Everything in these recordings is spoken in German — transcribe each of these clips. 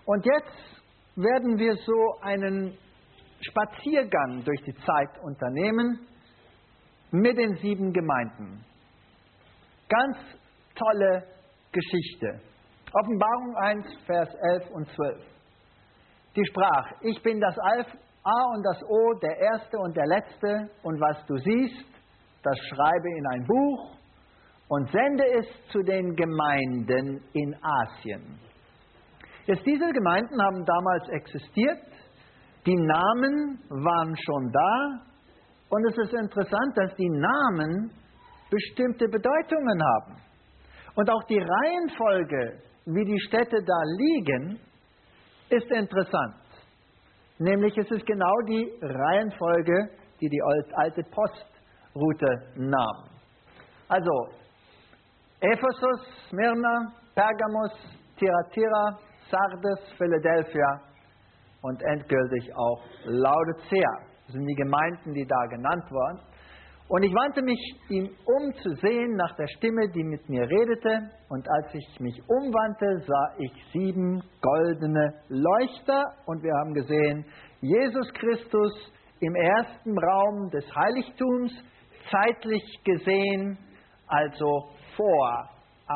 Und jetzt werden wir so einen Spaziergang durch die Zeit unternehmen mit den 7 Gemeinden. Ganz tolle Geschichte. Offenbarung 1, Vers 11 und 12. Die sprach: Ich bin das A und das O, der Erste und der Letzte, und was du siehst, das schreibe in ein Buch und sende es zu den Gemeinden in Asien. Jetzt, diese Gemeinden haben damals existiert, die Namen waren schon da, und es ist interessant, dass die Namen bestimmte Bedeutungen haben. Und auch die Reihenfolge, wie die Städte da liegen, ist interessant. Nämlich es ist genau die Reihenfolge, die die alte Postroute nahm. Also Ephesus, Smyrna, Pergamos, Thyatira, Sardes, Philadelphia und endgültig auch Laodicea. Das sind die Gemeinden, die da genannt wurden. Und ich wandte mich ihm um zu sehen nach der Stimme, die mit mir redete. Und als ich mich umwandte, sah ich 7 goldene Leuchter. Und wir haben gesehen, Jesus Christus im ersten Raum des Heiligtums, zeitlich gesehen, also vor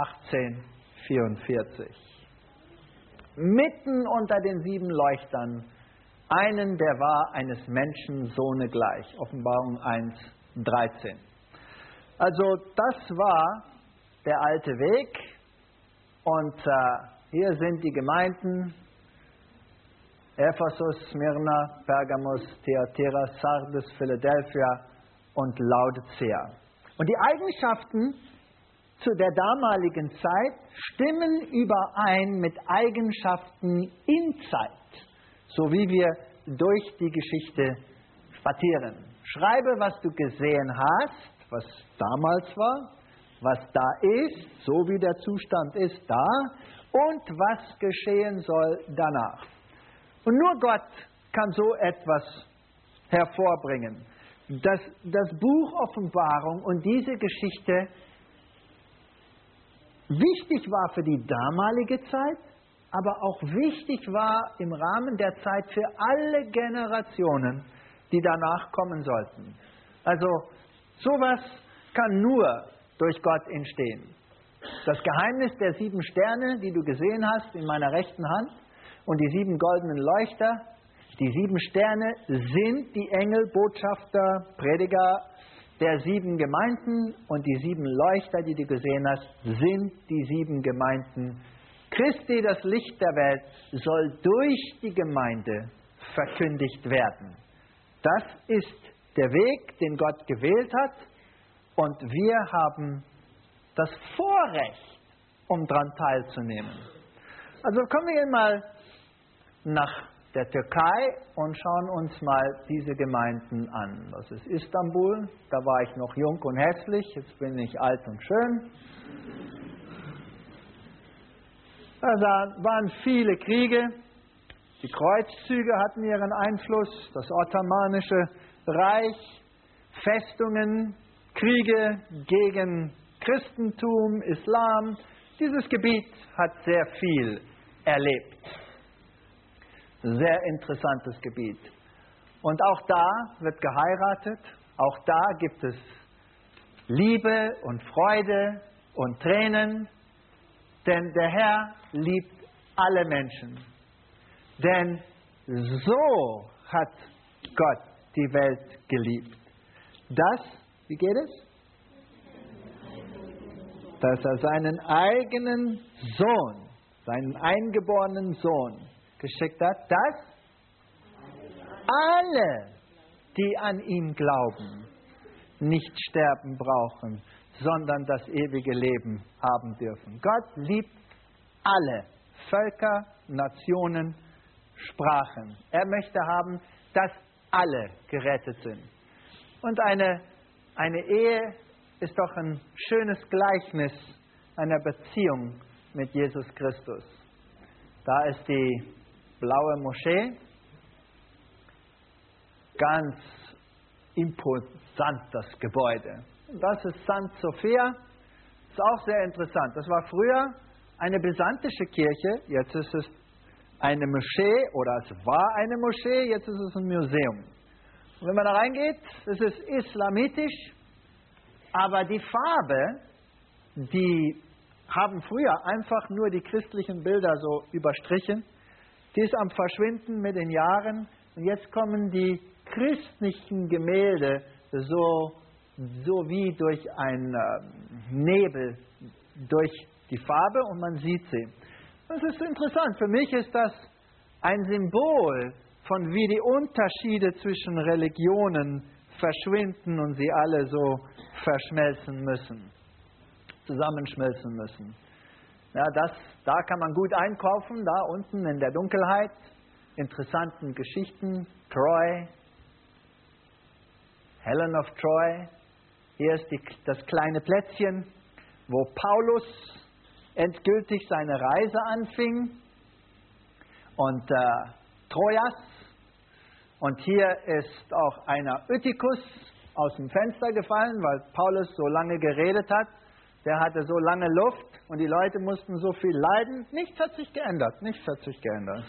1844. Mitten unter den 7 Leuchtern, einen, der war eines Menschen Sohne gleich. Offenbarung 1, 13. Also das war der alte Weg, und hier sind die Gemeinden Ephesus, Smyrna, Pergamos, Thyatira, Sardes, Philadelphia und Laodicea. Und die Eigenschaften zu der damaligen Zeit stimmen überein mit Eigenschaften in Zeit, so wie wir durch die Geschichte spazieren. Schreibe, was du gesehen hast, was damals war, was da ist, so wie der Zustand ist, da, und was geschehen soll danach. Und nur Gott kann so etwas hervorbringen. Das Buch Offenbarung und diese Geschichte wichtig war für die damalige Zeit, aber auch wichtig war im Rahmen der Zeit für alle Generationen, die danach kommen sollten. Also sowas kann nur durch Gott entstehen. Das Geheimnis der 7 Sterne, die du gesehen hast in meiner rechten Hand, und die 7 goldenen Leuchter, die 7 Sterne sind die Engel, Botschafter, Prediger der 7 Gemeinden, und die 7 Leuchter, die du gesehen hast, sind die 7 Gemeinden. Christi, das Licht der Welt, soll durch die Gemeinde verkündigt werden. Das ist der Weg, den Gott gewählt hat, und wir haben das Vorrecht, um daran teilzunehmen. Also kommen wir mal nach der Türkei und schauen uns mal diese Gemeinden an. Das ist Istanbul, da war ich noch jung und hässlich, jetzt bin ich alt und schön. Da waren viele Kriege, die Kreuzzüge hatten ihren Einfluss, das Ottomanische Reich, Festungen, Kriege gegen Christentum, Islam. Dieses Gebiet hat sehr viel erlebt. Sehr interessantes Gebiet. Und auch da wird geheiratet, auch da gibt es Liebe und Freude und Tränen, denn der Herr liebt alle Menschen. Denn so hat Gott die Welt geliebt. Wie geht es? Dass er seinen eigenen Sohn, seinen eingeborenen Sohn geschickt hat, dass alle, die an ihn glauben, nicht sterben brauchen, sondern das ewige Leben haben dürfen. Gott liebt alle Völker, Nationen, Sprachen. Er möchte haben, dass alle gerettet sind. Und eine Ehe ist doch ein schönes Gleichnis einer Beziehung mit Jesus Christus. Da ist die blaue Moschee, ganz imposant das Gebäude. Das ist St. Sophia, ist auch sehr interessant. Das war früher eine byzantinische Kirche, jetzt ist es eine Moschee oder es war eine Moschee, jetzt ist es ein Museum. Und wenn man da reingeht, es ist islamitisch, aber die Farbe, die haben früher einfach nur die christlichen Bilder so überstrichen. Die ist am Verschwinden mit den Jahren und jetzt kommen die christlichen Gemälde so wie durch einen Nebel durch die Farbe und man sieht sie. Das ist interessant. Für mich ist das ein Symbol von wie die Unterschiede zwischen Religionen verschwinden und sie alle so verschmelzen müssen, zusammenschmelzen müssen. Ja, da kann man gut einkaufen, da unten in der Dunkelheit, interessanten Geschichten, Troy, Helen of Troy. Hier ist das kleine Plätzchen, wo Paulus endgültig seine Reise anfing und Trojas. Und hier ist auch einer Eutychus aus dem Fenster gefallen, weil Paulus so lange geredet hat. Der hatte so lange Luft und die Leute mussten so viel leiden. Nichts hat sich geändert, nichts hat sich geändert.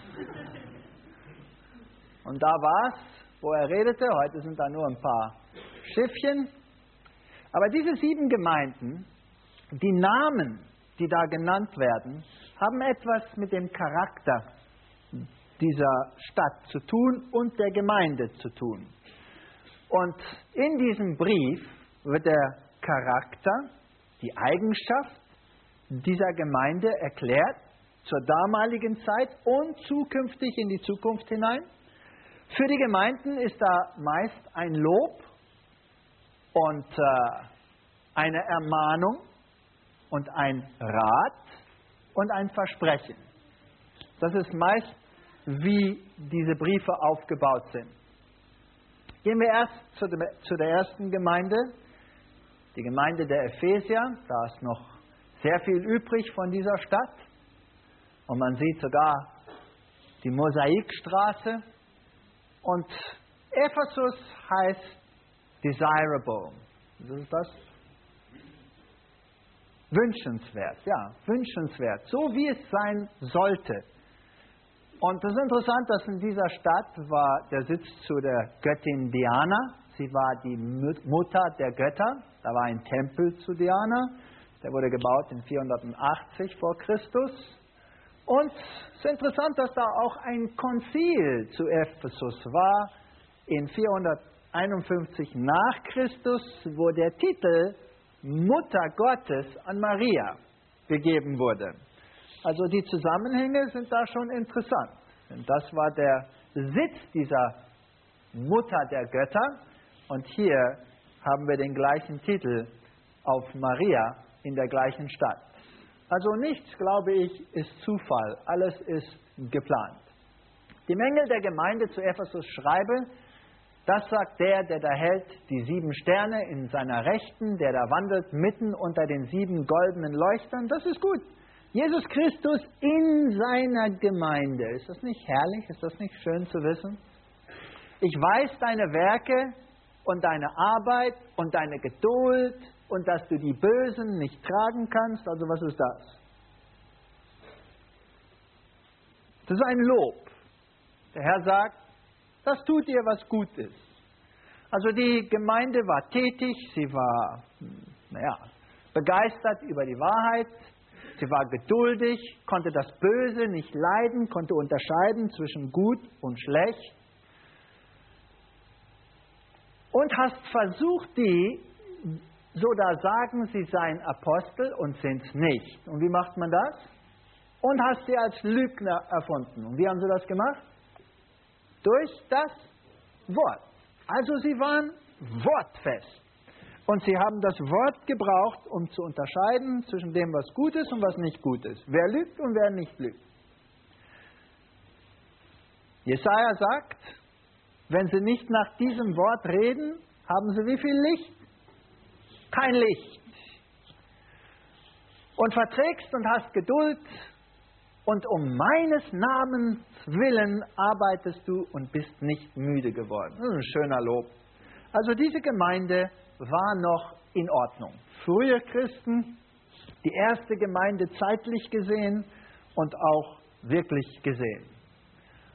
Und da war es, wo er redete. Heute sind da nur ein paar Schiffchen. Aber diese 7 Gemeinden, die Namen, die da genannt werden, haben etwas mit dem Charakter dieser Stadt zu tun und der Gemeinde zu tun. Und in diesem Brief wird der Charakter, die Eigenschaft dieser Gemeinde erklärt, zur damaligen Zeit und zukünftig in die Zukunft hinein. Für die Gemeinden ist da meist ein Lob und eine Ermahnung und ein Rat und ein Versprechen. Das ist meist, wie diese Briefe aufgebaut sind. Gehen wir erst zu der ersten Gemeinde, die Gemeinde der Ephesier. Da ist noch sehr viel übrig von dieser Stadt. Und man sieht sogar die Mosaikstraße. Und Ephesus heißt desirable. Was ist das? Wünschenswert, ja, wünschenswert. So wie es sein sollte. Und das ist interessant, dass in dieser Stadt war der Sitz zu der Göttin Diana. Sie war die Mutter der Götter. Da war ein Tempel zu Diana. Der wurde gebaut in 480 vor Christus. Und es ist interessant, dass da auch ein Konzil zu Ephesus war in 451 nach Christus, wo der Titel Mutter Gottes an Maria gegeben wurde. Also die Zusammenhänge sind da schon interessant. Denn das war der Sitz dieser Mutter der Götter. Und hier haben wir den gleichen Titel auf Maria in der gleichen Stadt. Also nichts, glaube ich, ist Zufall. Alles ist geplant. Die Mängel der Gemeinde zu Ephesus schreibe, das sagt der da hält die 7 Sterne in seiner Rechten, der da wandelt mitten unter den 7 goldenen Leuchtern. Das ist gut. Jesus Christus in seiner Gemeinde. Ist das nicht herrlich? Ist das nicht schön zu wissen? Ich weiß deine Werke und deine Arbeit und deine Geduld und dass du die Bösen nicht tragen kannst. Also was ist das? Das ist ein Lob. Der Herr sagt, das tut ihr, was gut ist. Also die Gemeinde war tätig, sie war begeistert über die Wahrheit, sie war geduldig, konnte das Böse nicht leiden, konnte unterscheiden zwischen gut und schlecht. Und hast versucht, die so da sagen, sie seien Apostel und sind es nicht. Und wie macht man das? Und hast sie als Lügner erfunden. Und wie haben sie das gemacht? Durch das Wort. Also sie waren wortfest. Und sie haben das Wort gebraucht, um zu unterscheiden zwischen dem, was gut ist und was nicht gut ist. Wer lügt und wer nicht lügt. Jesaja sagt, wenn sie nicht nach diesem Wort reden, haben sie wie viel Licht? Kein Licht. Und verträgst und hast Geduld und um meines Namens willen arbeitest du und bist nicht müde geworden. Das ist ein schöner Lob. Also diese Gemeinde war noch in Ordnung. Frühe Christen, die erste Gemeinde zeitlich gesehen und auch wirklich gesehen.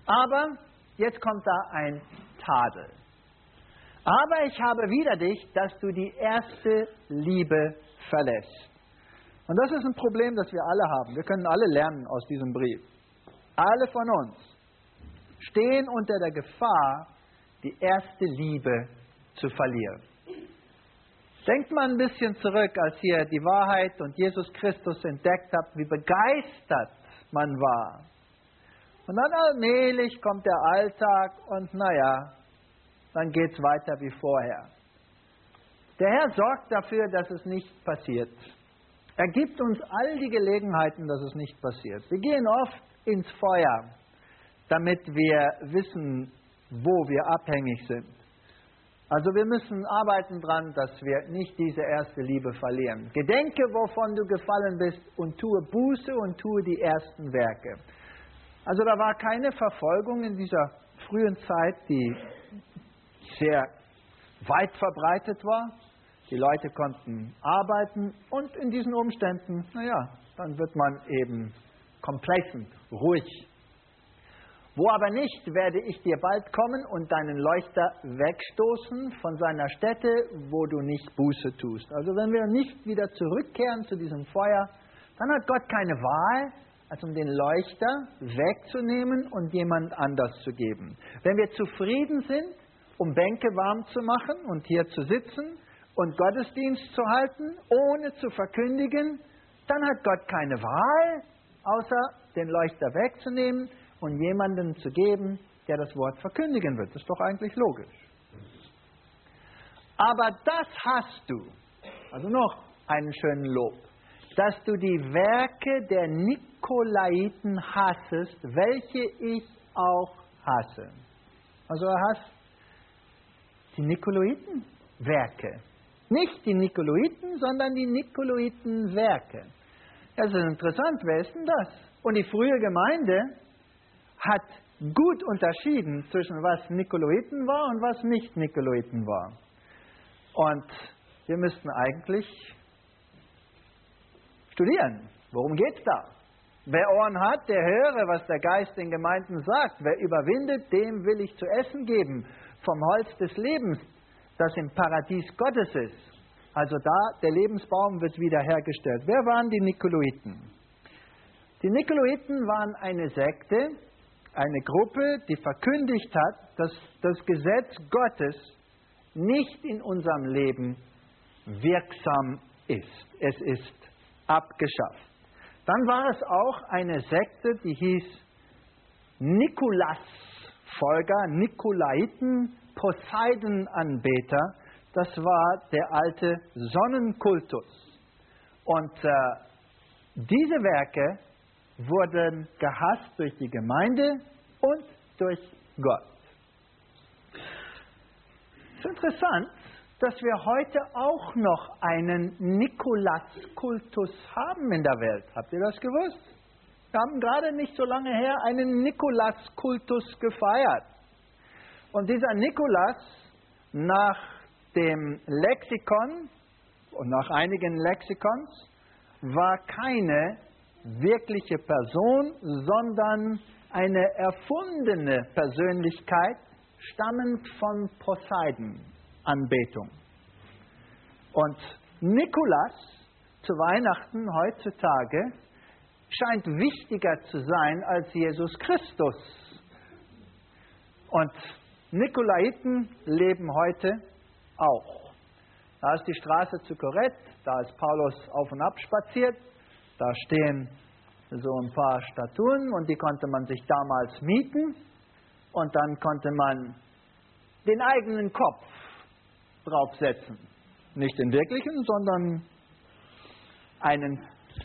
Aber jetzt kommt da ein Tadel. Aber ich habe wider dich, dass du die erste Liebe verlässt. Und das ist ein Problem, das wir alle haben. Wir können alle lernen aus diesem Brief. Alle von uns stehen unter der Gefahr, die erste Liebe zu verlieren. Denkt mal ein bisschen zurück, als ihr die Wahrheit und Jesus Christus entdeckt habt, wie begeistert man war. Und dann allmählich kommt der Alltag und dann geht es weiter wie vorher. Der Herr sorgt dafür, dass es nicht passiert. Er gibt uns all die Gelegenheiten, dass es nicht passiert. Wir gehen oft ins Feuer, damit wir wissen, wo wir abhängig sind. Also wir müssen arbeiten dran, dass wir nicht diese erste Liebe verlieren. Gedenke, wovon du gefallen bist, und tue Buße und tue die ersten Werke. Also da war keine Verfolgung in dieser frühen Zeit, die sehr weit verbreitet war. Die Leute konnten arbeiten und in diesen Umständen, dann wird man eben complacent, ruhig. Wo aber nicht, werde ich dir bald kommen und deinen Leuchter wegstoßen von seiner Stätte, wo du nicht Buße tust. Also wenn wir nicht wieder zurückkehren zu diesem Feuer, dann hat Gott keine Wahl, als um den Leuchter wegzunehmen und jemand anders zu geben. Wenn wir zufrieden sind, um Bänke warm zu machen und hier zu sitzen und Gottesdienst zu halten, ohne zu verkündigen, dann hat Gott keine Wahl, außer den Leuchter wegzunehmen und jemanden zu geben, der das Wort verkündigen wird. Das ist doch eigentlich logisch. Aber das hast du, also noch einen schönen Lob, dass du die Werke der Nikolaiten hassest, welche ich auch hasse. Also er hasst die Nikolaitenwerke. Nicht die Nikolaiten, sondern die Nikolaitenwerke. Das ist interessant, wer ist denn das? Und die frühe Gemeinde hat gut unterschieden zwischen was Nikolaiten war und was nicht Nikolaiten war. Und wir müssten eigentlich studieren. Worum geht's da? Wer Ohren hat, der höre, was der Geist den Gemeinden sagt. Wer überwindet, dem will ich zu essen geben vom Holz des Lebens, das im Paradies Gottes ist. Also da, der Lebensbaum wird wiederhergestellt. Wer waren die Nikolaiten? Die Nikolaiten waren eine Sekte, eine Gruppe, die verkündigt hat, dass das Gesetz Gottes nicht in unserem Leben wirksam ist. Es ist abgeschafft. Dann war es auch eine Sekte, die hieß Nikolaus-Folger, Nikolaiten, Poseidon-Anbeter. Das war der alte Sonnenkultus. Und diese Werke wurden gehasst durch die Gemeinde und durch Gott. Es ist interessant, dass wir heute auch noch einen Nikolaus-Kultus haben in der Welt. Habt ihr das gewusst? Wir haben gerade nicht so lange her einen Nikolaus-Kultus gefeiert. Und dieser Nikolaus, nach dem Lexikon und nach einigen Lexikons, war keine wirkliche Person, sondern eine erfundene Persönlichkeit, stammend von Poseidon-Anbetung. Und Nikolaus zu Weihnachten heutzutage scheint wichtiger zu sein als Jesus Christus. Und Nikolaiten leben heute auch. Da ist die Straße zu Korinth, da ist Paulus auf und ab spaziert, da stehen so ein paar Statuen und die konnte man sich damals mieten und dann konnte man den eigenen Kopf draufsetzen. Nicht den wirklichen, sondern einen,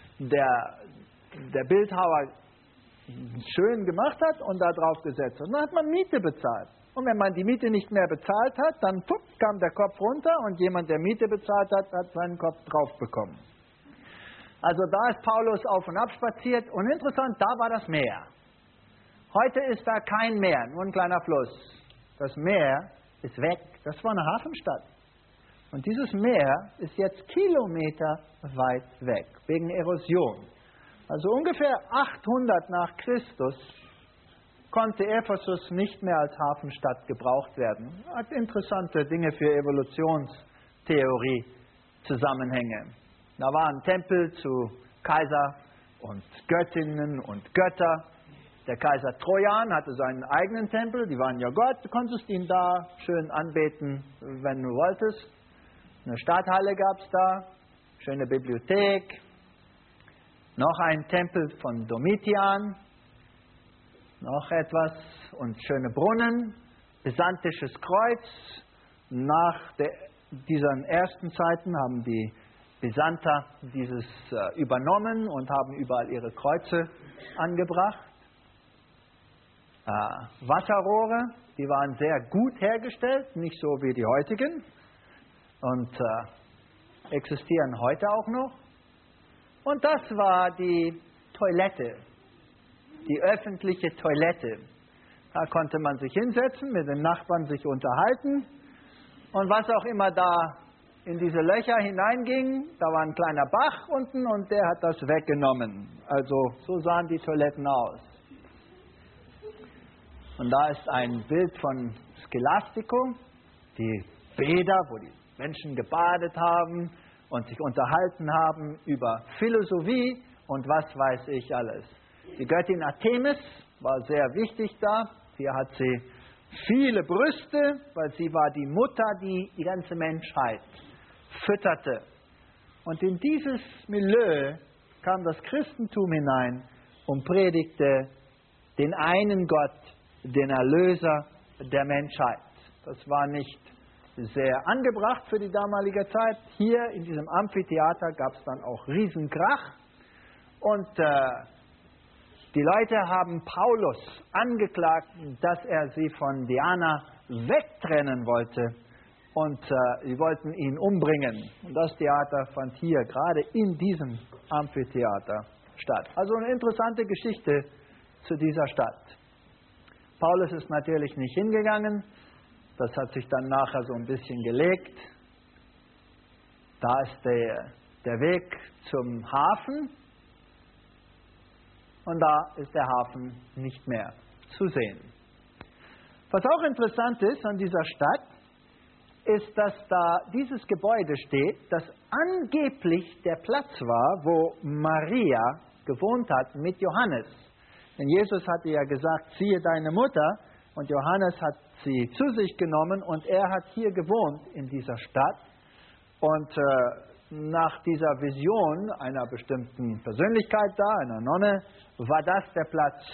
der Bildhauer schön gemacht hat und da drauf gesetzt. Und dann hat man Miete bezahlt. Und wenn man die Miete nicht mehr bezahlt hat, dann kam der Kopf runter und jemand, der Miete bezahlt hat, hat seinen Kopf drauf bekommen. Also da ist Paulus auf und ab spaziert und interessant, da war das Meer. Heute ist da kein Meer, nur ein kleiner Fluss. Das Meer ist weg. Das war eine Hafenstadt. Und dieses Meer ist jetzt Kilometer weit weg, wegen Erosion. Also ungefähr 800 nach Christus konnte Ephesus nicht mehr als Hafenstadt gebraucht werden. Hat interessante Dinge für Evolutionstheorie Zusammenhänge. Da waren Tempel zu Kaiser und Göttinnen und Götter. Der Kaiser Trojan hatte seinen eigenen Tempel, die waren ja Gott, du konntest ihn da schön anbeten, wenn du wolltest. Eine Stadthalle gab es da, schöne Bibliothek, noch ein Tempel von Domitian, noch etwas und schöne Brunnen, byzantisches Kreuz. Nach diesen ersten Zeiten haben die Byzanter dieses übernommen und haben überall ihre Kreuze angebracht. Wasserrohre, die waren sehr gut hergestellt, nicht so wie die heutigen und existieren heute auch noch. Und das war die Toilette, die öffentliche Toilette. Da konnte man sich hinsetzen, mit den Nachbarn sich unterhalten und was auch immer da in diese Löcher hineinging, da war ein kleiner Bach unten und der hat das weggenommen. Also so sahen die Toiletten aus. Und da ist ein Bild von Scholastico, die Bäder, wo die Menschen gebadet haben und sich unterhalten haben über Philosophie und was weiß ich alles. Die Göttin Artemis war sehr wichtig da. Hier hat sie viele Brüste, weil sie war die Mutter, die die ganze Menschheit fütterte. Und in dieses Milieu kam das Christentum hinein und predigte den einen Gott, den Erlöser der Menschheit. Das war nicht sehr angebracht für die damalige Zeit. Hier in diesem Amphitheater gab es dann auch Riesenkrach. Und die Leute haben Paulus angeklagt, dass er sie von Diana wegtrennen wollte. Und sie wollten ihn umbringen. Und das Theater fand hier, gerade in diesem Amphitheater, statt. Also eine interessante Geschichte zu dieser Stadt. Paulus ist natürlich nicht hingegangen. Das hat sich dann nachher so ein bisschen gelegt. Da ist der Weg zum Hafen. Und da ist der Hafen nicht mehr zu sehen. Was auch interessant ist an dieser Stadt, ist, dass da dieses Gebäude steht, das angeblich der Platz war, wo Maria gewohnt hat mit Johannes. Denn Jesus hatte ja gesagt, siehe deine Mutter, und Johannes hat sie zu sich genommen und er hat hier gewohnt in dieser Stadt. Und nach dieser Vision einer bestimmten Persönlichkeit da, einer Nonne, war das der Platz,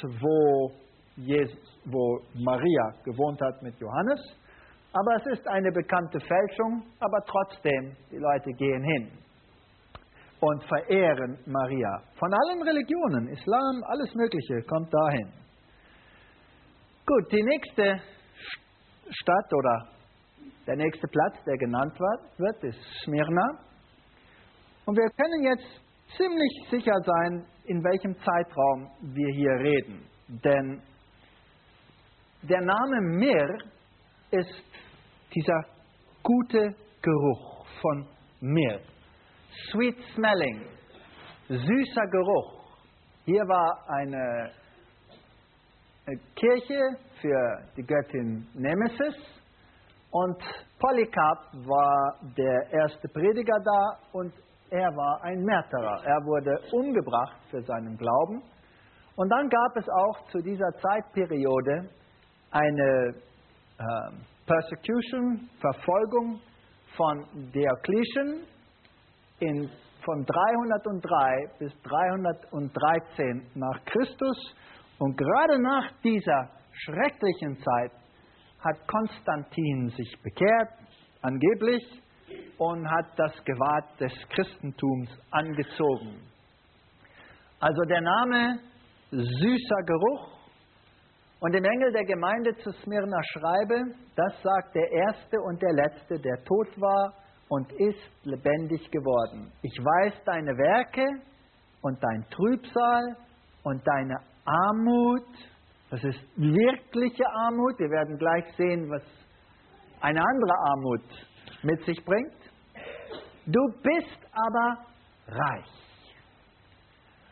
wo Maria gewohnt hat mit Johannes. Aber es ist eine bekannte Fälschung, aber trotzdem, die Leute gehen hin und verehren Maria. Von allen Religionen, Islam, alles Mögliche, kommt dahin. Gut, die nächste Stadt oder der nächste Platz, der genannt wird, ist Smyrna. Und wir können jetzt ziemlich sicher sein, in welchem Zeitraum wir hier reden. Denn der Name Mir ist dieser gute Geruch von Mir. Sweet smelling, süßer Geruch. Hier war eine Kirche für die Göttin Nemesis und Polycarp war der erste Prediger da und er war ein Märtyrer. Er wurde umgebracht für seinen Glauben. Und dann gab es auch zu dieser Zeitperiode eine Persecution, Verfolgung von Diocletian von 303 bis 313 nach Christus. Und gerade nach dieser schrecklichen Zeit hat Konstantin sich bekehrt, angeblich, und hat das Gewand des Christentums angezogen. Also der Name süßer Geruch. Und dem Engel der Gemeinde zu Smyrna schreibe, das sagt der Erste und der Letzte, der tot war und ist lebendig geworden. Ich weiß deine Werke und dein Trübsal und deine Armut. Das ist wirkliche Armut. Wir werden gleich sehen, was eine andere Armut mit sich bringt. Du bist aber reich.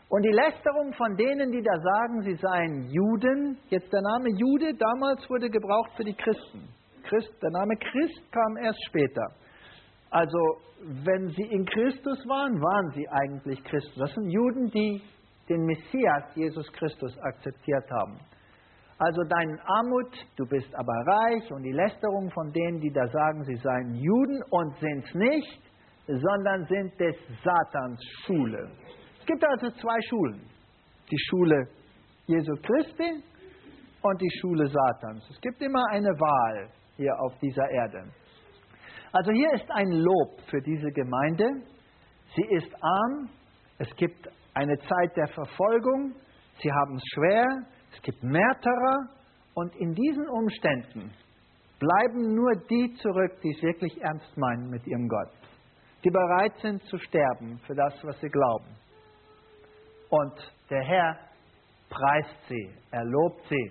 Und die Lästerung von denen, die da sagen, sie seien Juden, jetzt der Name Jude damals wurde gebraucht für die Christen. Der Name Christ kam erst später. Also wenn sie in Christus waren, waren sie eigentlich Christen. Das sind Juden, die den Messias, Jesus Christus, akzeptiert haben. Also deine Armut, du bist aber reich, und die Lästerung von denen, die da sagen, sie seien Juden und sind es nicht, sondern sind des Satans Schule. Es gibt also zwei Schulen. Die Schule Jesu Christi und die Schule Satans. Es gibt immer eine Wahl hier auf dieser Erde. Also hier ist ein Lob für diese Gemeinde. Sie ist arm, es gibt eine Zeit der Verfolgung, sie haben es schwer, es gibt Märtyrer, und in diesen Umständen bleiben nur die zurück, die es wirklich ernst meinen mit ihrem Gott, die bereit sind zu sterben für das, was sie glauben. Und der Herr preist sie, er lobt sie.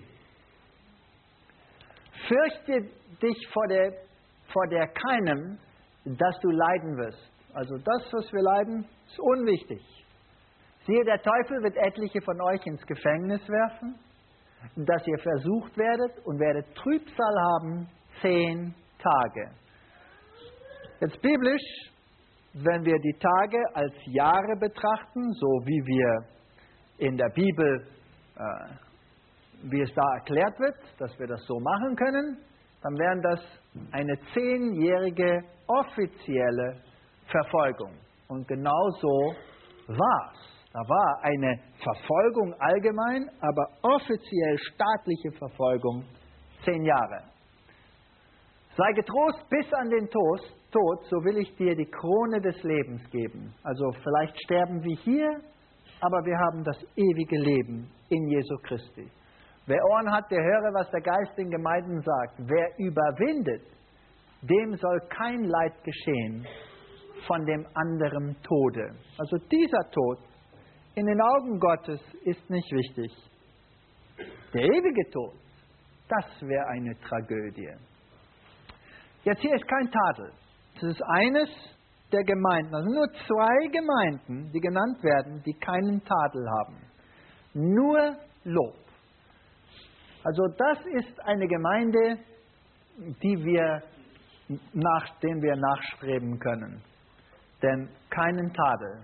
Fürchte dich vor der keinem, dass du leiden wirst. Also das, was wir leiden, ist unwichtig. Siehe, der Teufel wird etliche von euch ins Gefängnis werfen, dass ihr versucht werdet und werdet Trübsal haben 10 Tage. Jetzt biblisch, wenn wir die Tage als Jahre betrachten, so wie wir in der Bibel, wie es da erklärt wird, dass wir das so machen können, dann wären das eine 10-jährige offizielle Verfolgung. Und genau so war es. Da war eine Verfolgung allgemein, aber offiziell staatliche Verfolgung 10 Jahre. Sei getrost bis an den Tod, so will ich dir die Krone des Lebens geben. Also vielleicht sterben wir hier, aber wir haben das ewige Leben in Jesu Christi. Wer Ohren hat, der höre, was der Geist den Gemeinden sagt. Wer überwindet, dem soll kein Leid geschehen von dem anderen Tode. Also dieser Tod in den Augen Gottes ist nicht wichtig. Der ewige Tod, das wäre eine Tragödie. Jetzt hier ist kein Tadel. Es ist eines der Gemeinden, also nur 2 Gemeinden, die genannt werden, die keinen Tadel haben. Nur Lob. Also das ist eine Gemeinde, dem wir nachstreben können. Denn keinen Tadel.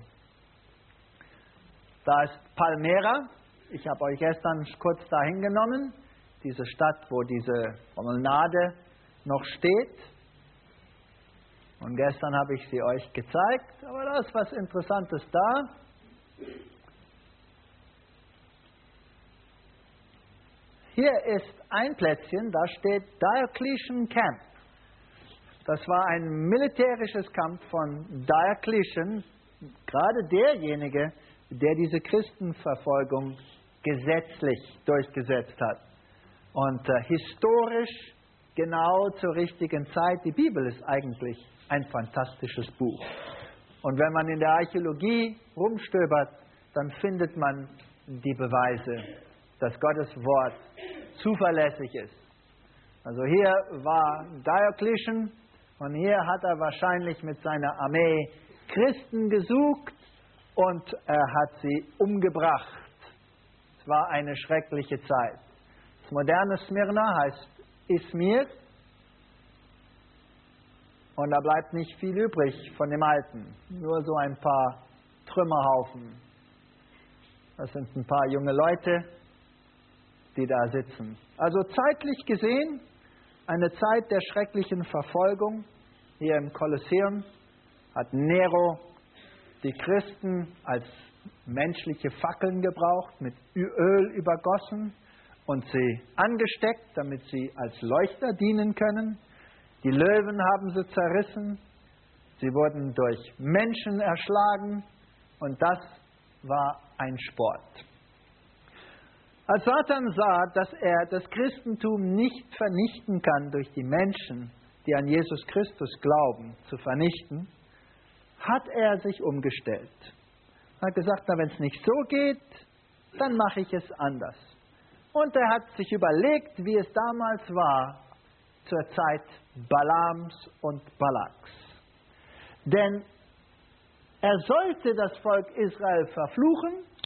Da ist Palmera. Ich habe euch gestern kurz dahin genommen. Diese Stadt, wo diese Promenade noch steht. Und gestern habe ich sie euch gezeigt. Aber da ist was Interessantes da. Hier ist ein Plätzchen, da steht Diocletian Camp. Das war ein militärisches Camp von Diocletian, gerade derjenige, der diese Christenverfolgung gesetzlich durchgesetzt hat. Und historisch genau zur richtigen Zeit. Die Bibel ist eigentlich ein fantastisches Buch. Und wenn man in der Archäologie rumstöbert, dann findet man die Beweise, dass Gottes Wort zuverlässig ist. Also hier war Diocletian und hier hat er wahrscheinlich mit seiner Armee Christen gesucht und er hat sie umgebracht. Es war eine schreckliche Zeit. Das moderne Smyrna heißt Izmir und da bleibt nicht viel übrig von dem Alten. Nur so ein paar Trümmerhaufen. Das sind ein paar junge Leute, die da sitzen. Also zeitlich gesehen eine Zeit der schrecklichen Verfolgung. Hier im Kolosseum hat Nero die Christen als menschliche Fackeln gebraucht, mit Öl übergossen und sie angesteckt, damit sie als Leuchter dienen können. Die Löwen haben sie zerrissen, sie wurden durch Menschen erschlagen und das war ein Sport. Als Satan sah, dass er das Christentum nicht vernichten kann durch die Menschen, die an Jesus Christus glauben, zu vernichten, hat er sich umgestellt. Er hat gesagt, wenn es nicht so geht, dann mache ich es anders. Und er hat sich überlegt, wie es damals war, zur Zeit Balaams und Balaks. Denn er sollte das Volk Israel verfluchen,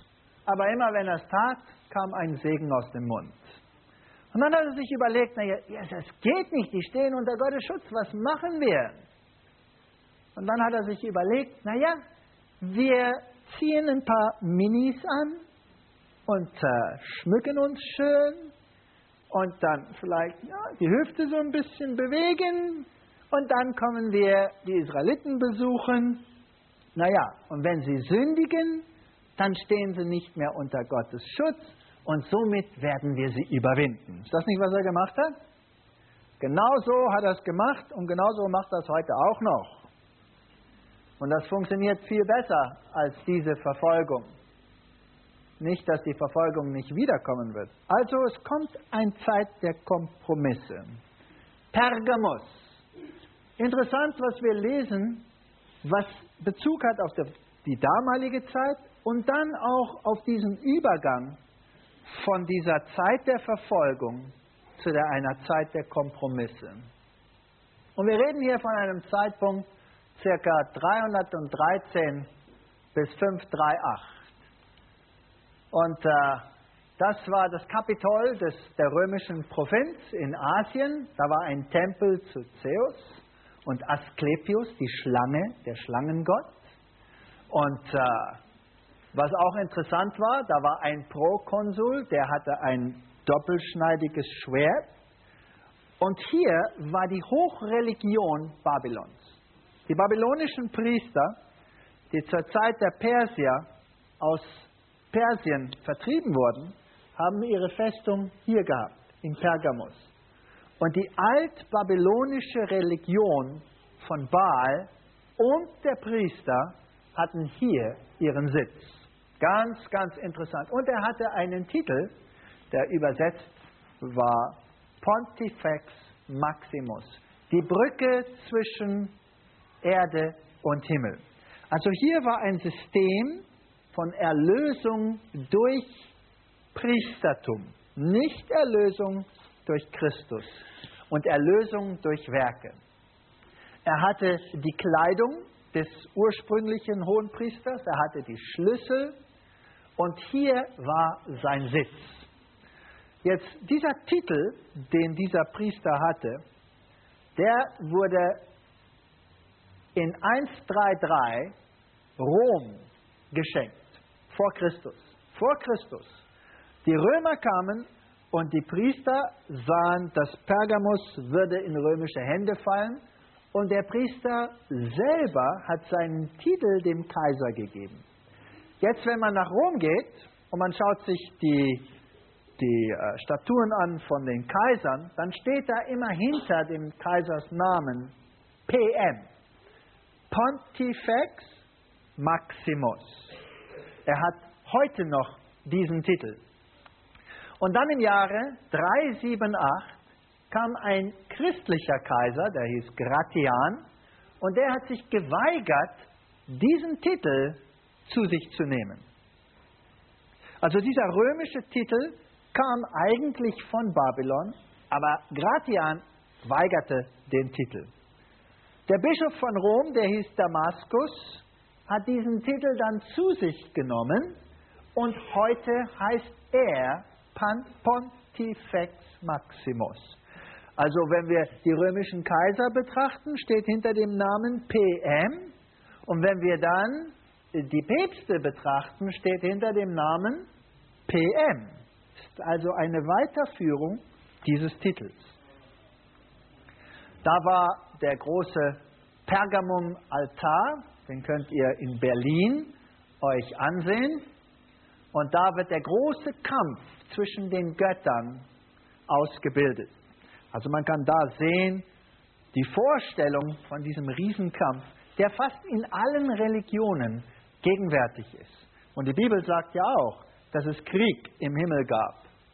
aber immer wenn er es tat, kam ein Segen aus dem Mund. Und dann hat er sich überlegt, naja, das geht nicht, die stehen unter Gottes Schutz, was machen wir? Und dann hat er sich überlegt, naja, wir ziehen ein paar Minis an und schmücken uns schön und dann vielleicht die Hüfte so ein bisschen bewegen und dann kommen wir die Israeliten besuchen. Naja, und wenn sie sündigen, dann stehen sie nicht mehr unter Gottes Schutz und somit werden wir sie überwinden. Ist das nicht, was er gemacht hat? Genau so hat er es gemacht und genauso macht er es heute auch noch. Und das funktioniert viel besser als diese Verfolgung. Nicht, dass die Verfolgung nicht wiederkommen wird. Also es kommt eine Zeit der Kompromisse. Pergamos. Interessant, was wir lesen, was Bezug hat auf die damalige Zeit und dann auch auf diesen Übergang von dieser Zeit der Verfolgung zu einer Zeit der Kompromisse. Und wir reden hier von einem Zeitpunkt circa 313 bis 538. Und das war das Kapitol der römischen Provinz in Asien. Da war ein Tempel zu Zeus und Asklepios, die Schlange, der Schlangengott. Und was auch interessant war, da war ein Prokonsul, der hatte ein doppelschneidiges Schwert. Und hier war die Hochreligion Babylons. Die babylonischen Priester, die zur Zeit der Persier aus Persien vertrieben wurden, haben ihre Festung hier gehabt, in Pergamos. Und die altbabylonische Religion von Baal und der Priester hatten hier ihren Sitz. Ganz, ganz interessant. Und er hatte einen Titel, der übersetzt war Pontifex Maximus. Die Brücke zwischen Erde und Himmel. Also hier war ein System von Erlösung durch Priestertum, nicht Erlösung durch Christus und Erlösung durch Werke. Er hatte die Kleidung des ursprünglichen Hohenpriesters, er hatte die Schlüssel und hier war sein Sitz. Jetzt dieser Titel, den dieser Priester hatte, der wurde in 133 Rom geschenkt, vor Christus. Vor Christus. Die Römer kamen und die Priester sahen, dass Pergamos würde in römische Hände fallen und der Priester selber hat seinen Titel dem Kaiser gegeben. Jetzt, wenn man nach Rom geht und man schaut sich die Statuen an von den Kaisern, dann steht da immer hinter dem Kaisers Namen PM. Pontifex Maximus. Er hat heute noch diesen Titel. Und dann im Jahre 378 kam ein christlicher Kaiser, der hieß Gratian, und der hat sich geweigert, diesen Titel zu sich zu nehmen. Also dieser römische Titel kam eigentlich von Babylon, aber Gratian weigerte den Titel. Der Bischof von Rom, der hieß Damaskus, hat diesen Titel dann zu sich genommen und heute heißt er Pontifex Maximus. Also wenn wir die römischen Kaiser betrachten, steht hinter dem Namen PM und wenn wir dann die Päpste betrachten, steht hinter dem Namen PM. Ist also eine Weiterführung dieses Titels. Da war der große Pergamum-Altar, den könnt ihr in Berlin euch ansehen. Und da wird der große Kampf zwischen den Göttern ausgebildet. Also man kann da sehen, die Vorstellung von diesem Riesenkampf, der fast in allen Religionen gegenwärtig ist. Und die Bibel sagt ja auch, dass es Krieg im Himmel gab.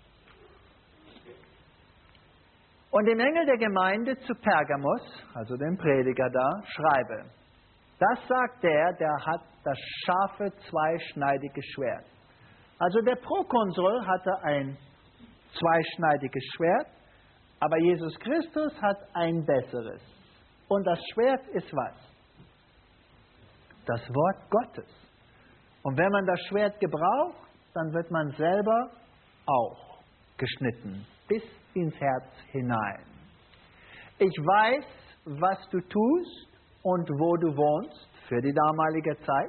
Und dem Engel der Gemeinde zu Pergamos, also dem Prediger da, schreibe, das sagt der hat das scharfe, zweischneidige Schwert. Also der Prokonsul hatte ein zweischneidiges Schwert, aber Jesus Christus hat ein besseres. Und das Schwert ist was? Das Wort Gottes. Und wenn man das Schwert gebraucht, dann wird man selber auch geschnitten, bis ins Herz hinein. Ich weiß, was du tust und wo du wohnst für die damalige Zeit.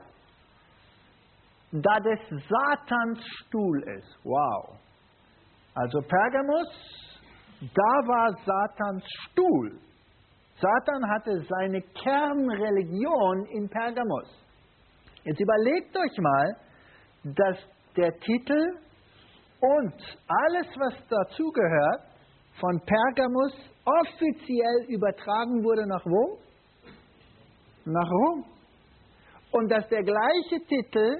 Da des Satans Stuhl ist. Wow. Also Pergamus, da war Satans Stuhl. Satan hatte seine Kernreligion in Pergamus. Jetzt überlegt euch mal, dass der Titel und alles, was dazugehört, von Pergamus offiziell übertragen wurde nach wo? Nach Rom. Und dass der gleiche Titel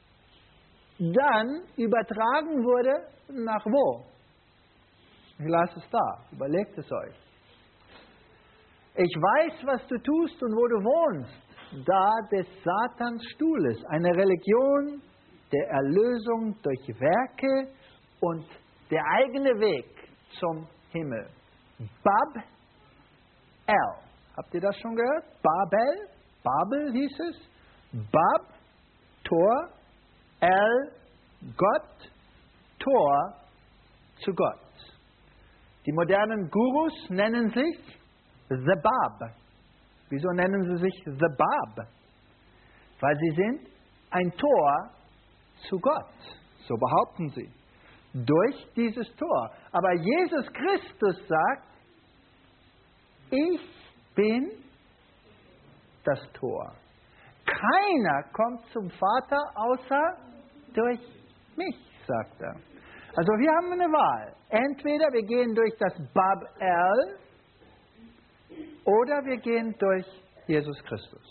dann übertragen wurde nach wo? Ich lasse es da, überlegt es euch. Ich weiß, was du tust und wo du wohnst, da des Satans Stuhl ist. Eine Religion der Erlösung durch Werke und der eigene Weg zum Himmel. Babel. Habt ihr das schon gehört? Babel. Babel hieß es. Bab, Tor. El, Gott. Tor zu Gott. Die modernen Gurus nennen sich The Bab. Wieso nennen sie sich The Bab? Weil sie sind ein Tor zu Gott. So behaupten sie. Durch dieses Tor. Aber Jesus Christus sagt, ich bin das Tor. Keiner kommt zum Vater außer durch mich, sagt er. Also wir haben eine Wahl. Entweder wir gehen durch das Babel oder wir gehen durch Jesus Christus.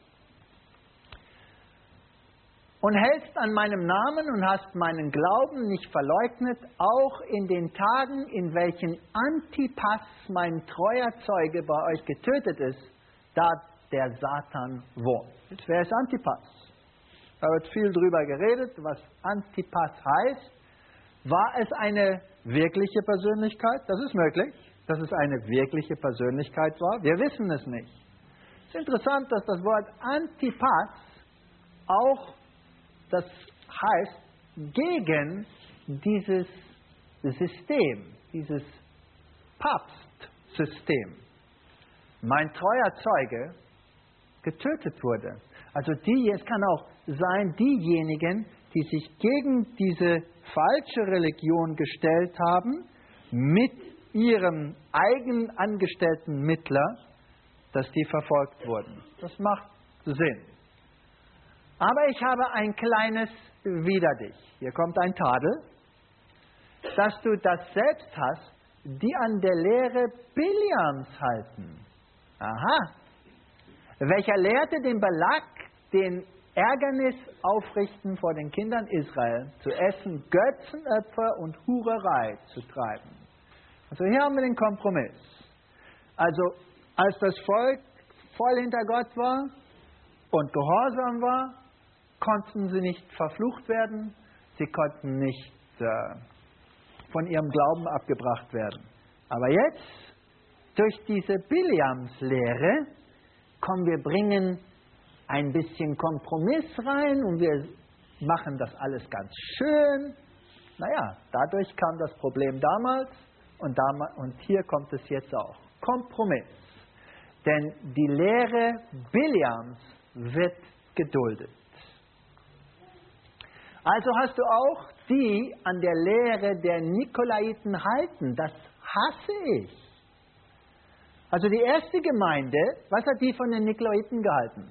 Und hältst an meinem Namen und hast meinen Glauben nicht verleugnet, auch in den Tagen, in welchen Antipas, mein treuer Zeuge, bei euch getötet ist, da der Satan wohnt. Jetzt, wer ist Antipas? Da wird viel drüber geredet, was Antipas heißt. War es eine wirkliche Persönlichkeit? Das ist möglich, dass es eine wirkliche Persönlichkeit war. Wir wissen es nicht. Es ist interessant, dass das Wort Antipas auch, das heißt, gegen dieses System, dieses Papstsystem. Mein treuer Zeuge getötet wurde. Also es kann auch sein, diejenigen, die sich gegen diese falsche Religion gestellt haben, mit ihrem eigen angestellten Mittler, dass die verfolgt wurden. Das macht Sinn. Aber ich habe ein kleines Wider dich. Hier kommt ein Tadel, dass du das selbst hast, die an der Lehre Biliams halten. Aha. Welcher lehrte den Balak, den Ärgernis aufrichten vor den Kindern Israel, zu essen, Götzenopfer und Hurerei zu treiben. Also hier haben wir den Kompromiss. Also als das Volk voll hinter Gott war und gehorsam war, konnten sie nicht verflucht werden, sie konnten nicht von ihrem Glauben abgebracht werden. Aber jetzt, durch diese Biliams-Lehre, wir bringen ein bisschen Kompromiss rein und wir machen das alles ganz schön. Naja, dadurch kam das Problem damals und hier kommt es jetzt auch. Kompromiss. Denn die Lehre Biliams wird geduldet. Also hast du auch die an der Lehre der Nikolaiten halten. Das hasse ich. Also die erste Gemeinde, was hat die von den Nikolaiten gehalten?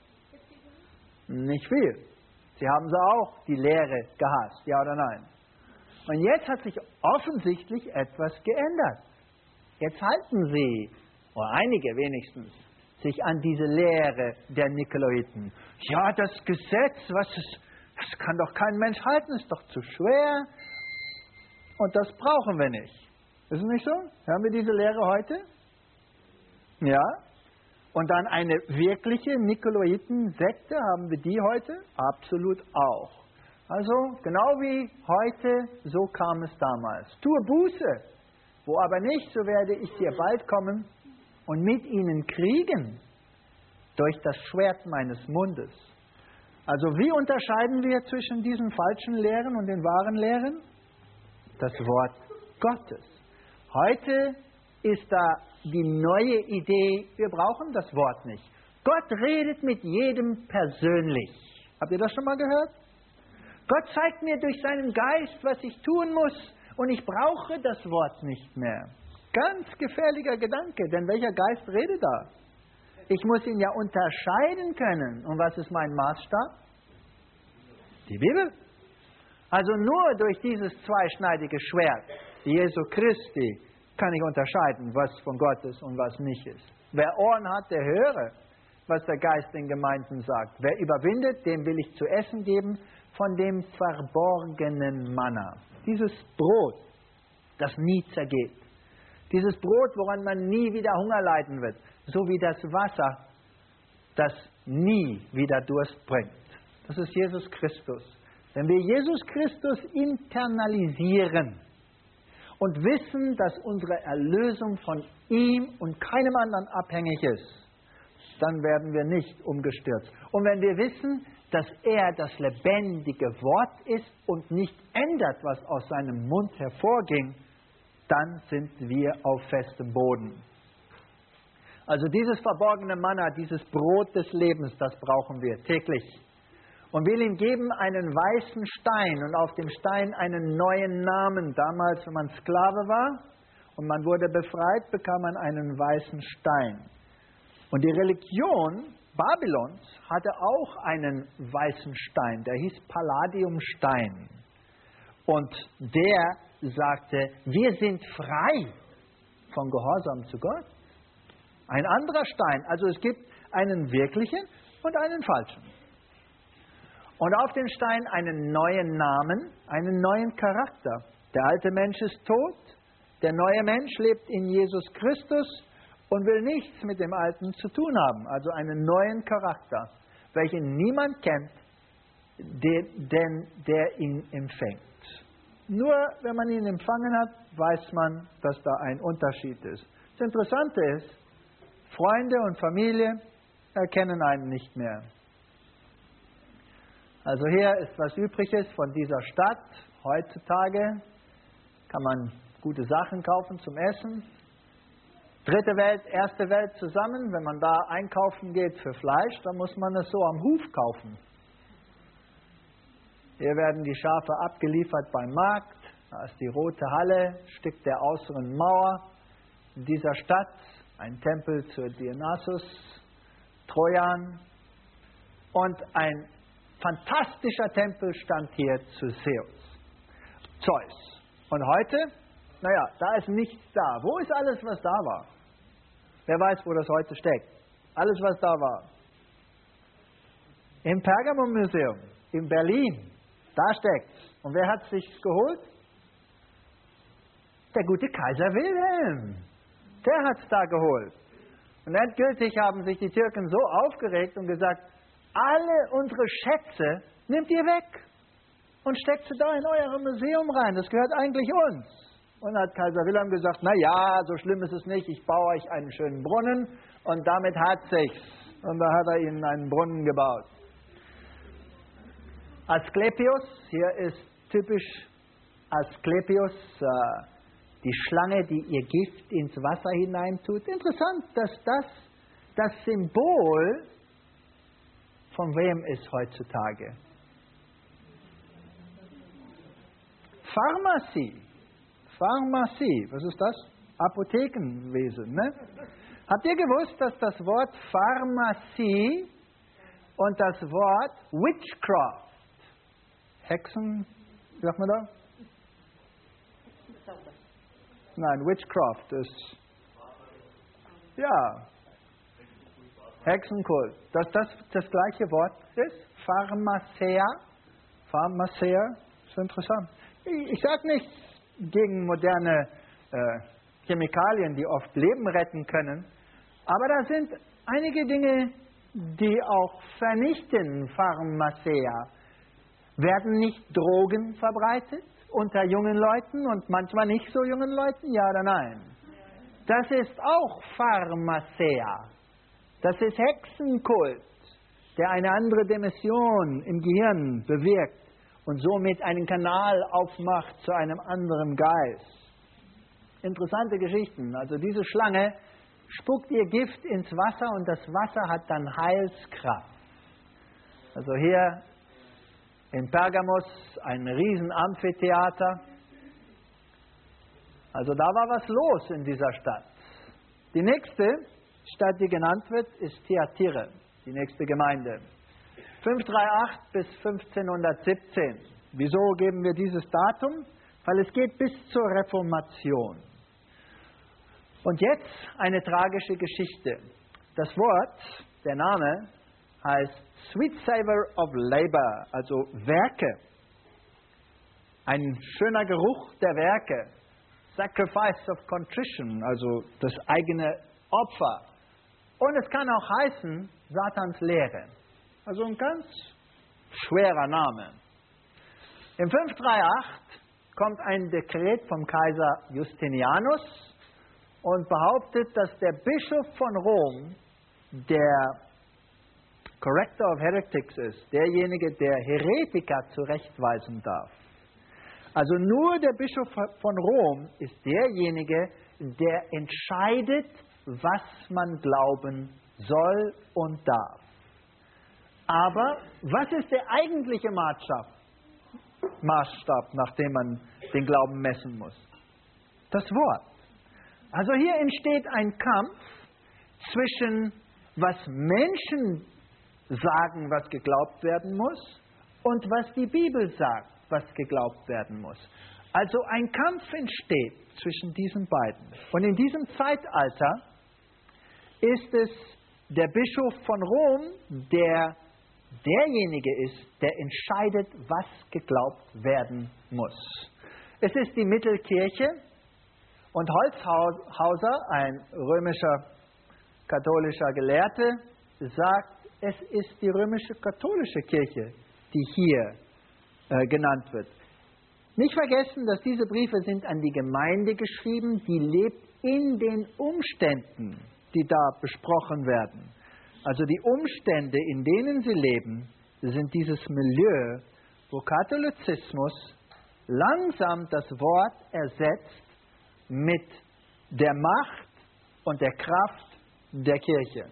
Nicht viel. Sie haben sie auch, die Lehre, gehasst, ja oder nein? Und jetzt hat sich offensichtlich etwas geändert. Jetzt halten sie, oder einige wenigstens, sich an diese Lehre der Nikolaiten. Ja, das Gesetz, das kann doch kein Mensch halten, ist doch zu schwer. Und das brauchen wir nicht. Ist es nicht so? Haben wir diese Lehre heute? Ja. Und dann eine wirkliche Nikolaiten-Sekte, haben wir die heute? Absolut auch. Also, genau wie heute, so kam es damals. Tue Buße, wo aber nicht, so werde ich dir bald kommen und mit ihnen kriegen, durch das Schwert meines Mundes. Also wie unterscheiden wir zwischen diesen falschen Lehren und den wahren Lehren? Das Wort Gottes. Heute ist da die neue Idee, wir brauchen das Wort nicht. Gott redet mit jedem persönlich. Habt ihr das schon mal gehört? Gott zeigt mir durch seinen Geist, was ich tun muss, und ich brauche das Wort nicht mehr. Ganz gefährlicher Gedanke, denn welcher Geist redet da? Ich muss ihn ja unterscheiden können. Und was ist mein Maßstab? Die Bibel. Also nur durch dieses zweischneidige Schwert, Jesu Christi, kann ich unterscheiden, was von Gott ist und was nicht ist. Wer Ohren hat, der höre, was der Geist den Gemeinden sagt. Wer überwindet, dem will ich zu essen geben von dem verborgenen Manna. Dieses Brot, das nie zergeht. Dieses Brot, woran man nie wieder Hunger leiden wird. So wie das Wasser, das nie wieder Durst bringt. Das ist Jesus Christus. Wenn wir Jesus Christus internalisieren und wissen, dass unsere Erlösung von ihm und keinem anderen abhängig ist, dann werden wir nicht umgestürzt. Und wenn wir wissen, dass er das lebendige Wort ist und nicht ändert, was aus seinem Mund hervorging, dann sind wir auf festem Boden. Also dieses verborgene Manna, dieses Brot des Lebens, das brauchen wir täglich. Und will ihm geben einen weißen Stein und auf dem Stein einen neuen Namen. Damals, wenn man Sklave war und man wurde befreit, bekam man einen weißen Stein. Und die Religion Babylons hatte auch einen weißen Stein, der hieß Palladiumstein. Und der sagte, wir sind frei von Gehorsam zu Gott. Ein anderer Stein, also es gibt einen wirklichen und einen falschen. Und auf dem Stein einen neuen Namen, einen neuen Charakter. Der alte Mensch ist tot, der neue Mensch lebt in Jesus Christus und will nichts mit dem Alten zu tun haben. Also einen neuen Charakter, welchen niemand kennt, denn der ihn empfängt. Nur wenn man ihn empfangen hat, weiß man, dass da ein Unterschied ist. Das Interessante ist, Freunde und Familie erkennen einen nicht mehr. Also hier ist was Übriges von dieser Stadt. Heutzutage kann man gute Sachen kaufen zum Essen. Dritte Welt, erste Welt zusammen. Wenn man da einkaufen geht für Fleisch, dann muss man es so am Hof kaufen. Hier werden die Schafe abgeliefert beim Markt. Da ist die rote Halle, Stück der äußeren Mauer in dieser Stadt. Ein Tempel zu Dionysus, Trojan. Und ein fantastischer Tempel stand hier zu Zeus. Und heute, naja, da ist nichts da. Wo ist alles, was da war? Wer weiß, wo das heute steckt? Alles, was da war. Im Pergamon-Museum in Berlin, da steckt's. Und wer hat es sich geholt? Der gute Kaiser Wilhelm. Der hat es da geholt. Und endgültig haben sich die Türken so aufgeregt und gesagt, alle unsere Schätze nehmt ihr weg und steckt sie da in euer Museum rein. Das gehört eigentlich uns. Und dann hat Kaiser Wilhelm gesagt, na ja, so schlimm ist es nicht. Ich baue euch einen schönen Brunnen und damit hat sich's. Und da hat er ihnen einen Brunnen gebaut. Asklepios, hier ist typisch Asklepios, die Schlange, die ihr Gift ins Wasser hineintut. Interessant, dass das Symbol von wem ist heutzutage? Pharmazie. Pharmazie, was ist das? Apothekenwesen, ne? Habt ihr gewusst, dass das Wort Pharmazie und das Wort Witchcraft, Hexen, wie sagt man da? Nein, Witchcraft ist, ja, Hexenkult. Dass das gleiche Wort ist, Pharmacia. Pharmacia, ist interessant. Ich sage nichts gegen moderne Chemikalien, die oft Leben retten können, aber da sind einige Dinge, die auch vernichten. Pharmacia. Werden nicht Drogen verbreitet unter jungen Leuten und manchmal nicht so jungen Leuten? Ja oder nein? Das ist auch Pharmacia. Das ist Hexenkult. der eine andere Dimension im Gehirn bewirkt und somit einen Kanal aufmacht zu einem anderen Geist. Interessante Geschichten. Also diese Schlange spuckt ihr Gift ins Wasser und das Wasser hat dann Heilskraft. Also hier in Pergamos ein riesen Amphitheater. Also da war was los in dieser Stadt. Die nächste Stadt, die genannt wird, ist Thyatira, die nächste Gemeinde. 538 bis 1517. Wieso geben wir dieses Datum? Weil es geht bis zur Reformation. Und jetzt eine tragische Geschichte. Das Wort, der Name, heißt Sweet Savor of Labor, also Werke. Ein schöner Geruch der Werke. Sacrifice of Contrition, also das eigene Opfer. Und es kann auch heißen Satans Lehre. Also ein ganz schwerer Name. Im 538 kommt ein Dekret vom Kaiser Justinianus und behauptet, dass der Bischof von Rom der Corrector of Heretics ist, derjenige, der Heretiker zurechtweisen darf. Also nur der Bischof von Rom ist derjenige, der entscheidet, was man glauben soll und darf. Aber was ist der eigentliche Maßstab, nach dem man den Glauben messen muss? Das Wort. Also hier entsteht ein Kampf zwischen, was Menschen sagen, was geglaubt werden muss, und was die Bibel sagt, was geglaubt werden muss. Also ein Kampf entsteht zwischen diesen beiden. Und in diesem Zeitalter ist es der Bischof von Rom, der derjenige ist, der entscheidet, was geglaubt werden muss. Es ist die Mittelkirche und Holzhauser, ein römischer katholischer Gelehrte, sagt, es ist die römische-katholische Kirche, die hier genannt wird. Nicht vergessen, dass diese Briefe sind an die Gemeinde geschrieben, die lebt in den Umständen, die da besprochen werden. Also die Umstände, in denen sie leben, sind dieses Milieu, wo Katholizismus langsam das Wort ersetzt mit der Macht und der Kraft der Kirche.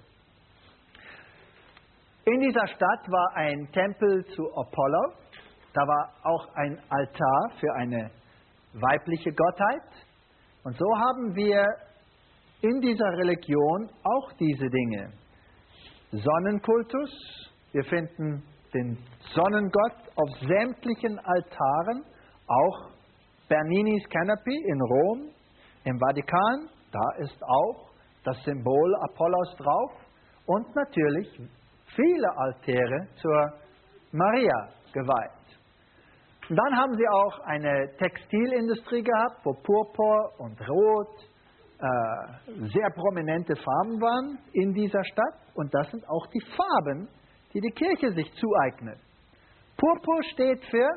In dieser Stadt war ein Tempel zu Apollo. Da war auch ein Altar für eine weibliche Gottheit. Und so haben wir in dieser Religion auch diese Dinge. Sonnenkultus, wir finden den Sonnengott auf sämtlichen Altaren, auch Bernini's Canopy in Rom, im Vatikan, da ist auch das Symbol Apollos drauf und natürlich viele Altäre zur Maria geweiht. Und dann haben sie auch eine Textilindustrie gehabt, wo Purpur und Rot sehr prominente Farben waren in dieser Stadt. Und das sind auch die Farben, die die Kirche sich zueignet. Purpur steht für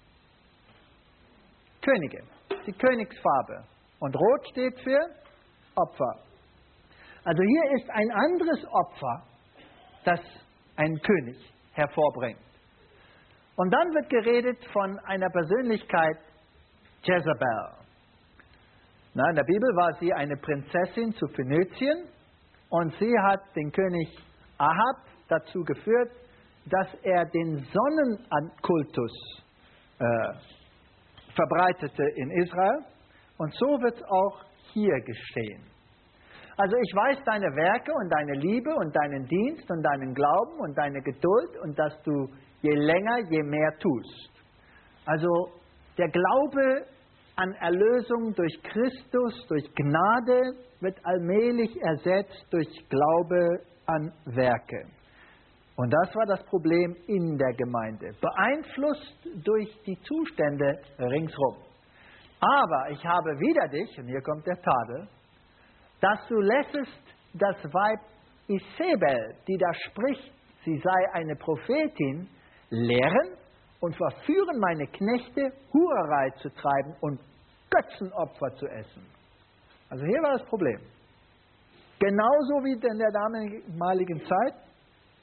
Könige, die Königsfarbe. Und Rot steht für Opfer. Also hier ist ein anderes Opfer, das ein König hervorbringt. Und dann wird geredet von einer Persönlichkeit, Jezebel. In der Bibel war sie eine Prinzessin zu Phönizien und sie hat den König Ahab dazu geführt, dass er den Sonnenkultus verbreitete in Israel. Und so wird es auch hier geschehen. Also ich weiß deine Werke und deine Liebe und deinen Dienst und deinen Glauben und deine Geduld und dass du je länger, je mehr tust. Also der Glaube an Erlösung durch Christus, durch Gnade, wird allmählich ersetzt durch Glaube an Werke. Und das war das Problem in der Gemeinde, beeinflusst durch die Zustände ringsherum. Aber ich habe wider dich, und hier kommt der Tadel, dass du lässest das Weib Isabel, die da spricht, sie sei eine Prophetin, lehren und verführen meine Knechte, Hurerei zu treiben und Götzenopfer zu essen. Also hier war das Problem. Genauso wie in der damaligen Zeit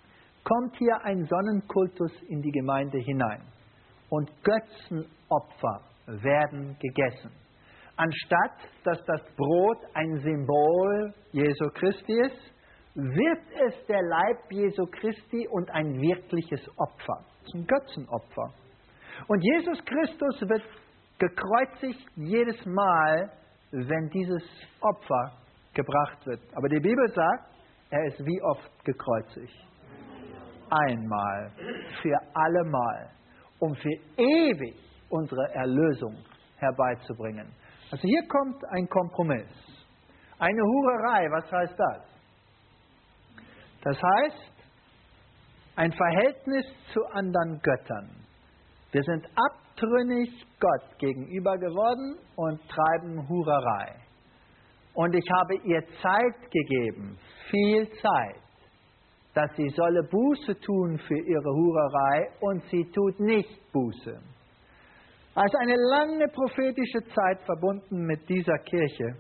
kommt hier ein Sonnenkultus in die Gemeinde hinein und Götzenopfer werden gegessen. Anstatt dass das Brot ein Symbol Jesu Christi ist, wird es der Leib Jesu Christi und ein wirkliches Opfer, zum Götzenopfer. Und Jesus Christus wird gekreuzigt jedes Mal, wenn dieses Opfer gebracht wird. Aber die Bibel sagt, er ist wie oft gekreuzigt? Einmal, für allemal, um für ewig unsere Erlösung herbeizubringen. Also hier kommt ein Kompromiss. Eine Hurerei, was heißt das? Das heißt, ein Verhältnis zu anderen Göttern. Wir sind abtrünnig Gott gegenüber geworden und treiben Hurerei. Und ich habe ihr Zeit gegeben, viel Zeit, dass sie solle Buße tun für ihre Hurerei und sie tut nicht Buße. Also eine lange prophetische Zeit verbunden mit dieser Kirche,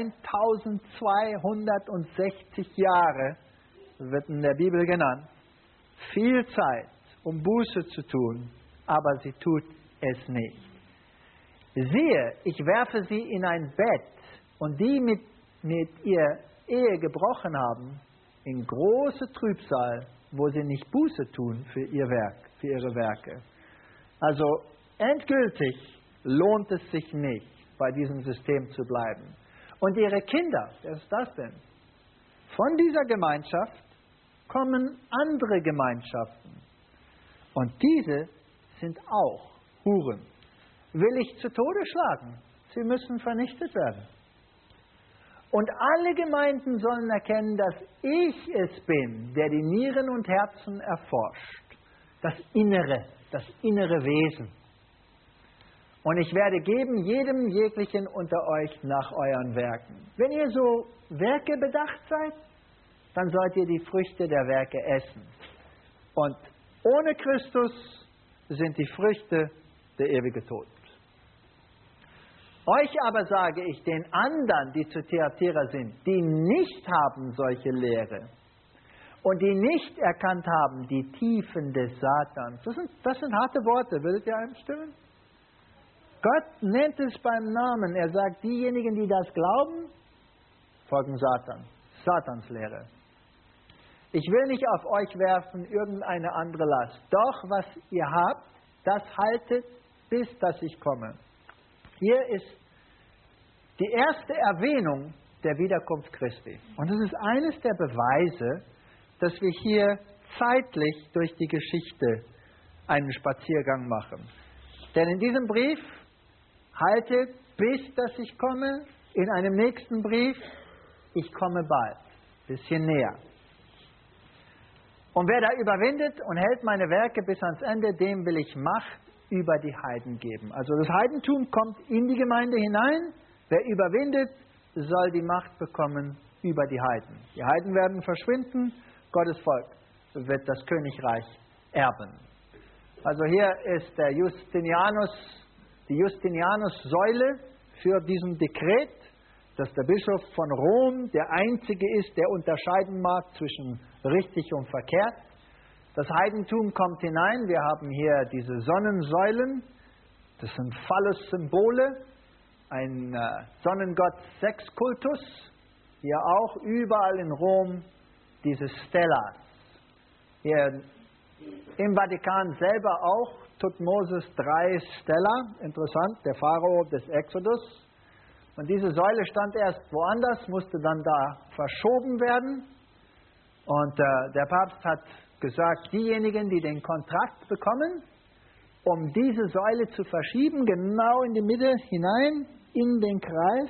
1260 Jahre wird in der Bibel genannt, viel Zeit, um Buße zu tun, aber sie tut es nicht. Siehe, ich werfe sie in ein Bett und die mit ihr Ehe gebrochen haben, in große Trübsal, wo sie nicht Buße tun für ihr Werk, für ihre Werke. Also endgültig lohnt es sich nicht, bei diesem System zu bleiben. Und ihre Kinder, wer ist das denn? Von dieser Gemeinschaft kommen andere Gemeinschaften. Und diese sind auch Huren. Will ich zu Tode schlagen? Sie müssen vernichtet werden. Und alle Gemeinden sollen erkennen, dass ich es bin, der die Nieren und Herzen erforscht. Das innere Wesen. Und ich werde geben jedem jeglichen unter euch nach euren Werken. Wenn ihr so Werke bedacht seid, dann sollt ihr die Früchte der Werke essen. Und ohne Christus sind die Früchte der ewige Tod. Euch aber sage ich, den anderen, die zu Thyatira sind, die nicht haben solche Lehre und die nicht erkannt haben die Tiefen des Satans. Das sind harte Worte, würdet ihr einstimmen? Gott nennt es beim Namen. Er sagt, diejenigen, die das glauben, folgen Satan. Satans Lehre. Ich will nicht auf euch werfen irgendeine andere Last. Doch was ihr habt, das haltet, bis dass ich komme. Hier ist die erste Erwähnung der Wiederkunft Christi. Und es ist eines der Beweise, dass wir hier zeitlich durch die Geschichte einen Spaziergang machen. Denn in diesem Brief haltet, bis dass ich komme. In einem nächsten Brief, ich komme bald. Bisschen näher. Und wer da überwindet und hält meine Werke bis ans Ende, dem will ich Macht über die Heiden geben. Also das Heidentum kommt in die Gemeinde hinein. Wer überwindet, soll die Macht bekommen über die Heiden. Die Heiden werden verschwinden. Gottes Volk wird das Königreich erben. Also hier ist der die Justinianus-Säule für diesen Dekret, dass der Bischof von Rom der Einzige ist, der unterscheiden mag zwischen richtig und verkehrt. Das Heidentum kommt hinein. Wir haben hier diese Sonnensäulen. Das sind Phallus-Symbole. Ein Sonnengott-Sexkultus. Hier auch überall in Rom diese Stellas. Hier im Vatikan selber auch Tutmosis 3 Stella. Interessant, der Pharao des Exodus. Und diese Säule stand erst woanders, musste dann da verschoben werden. Und der Papst hat gesagt, diejenigen, die den Kontrakt bekommen, um diese Säule zu verschieben, genau in die Mitte hinein, in den Kreis,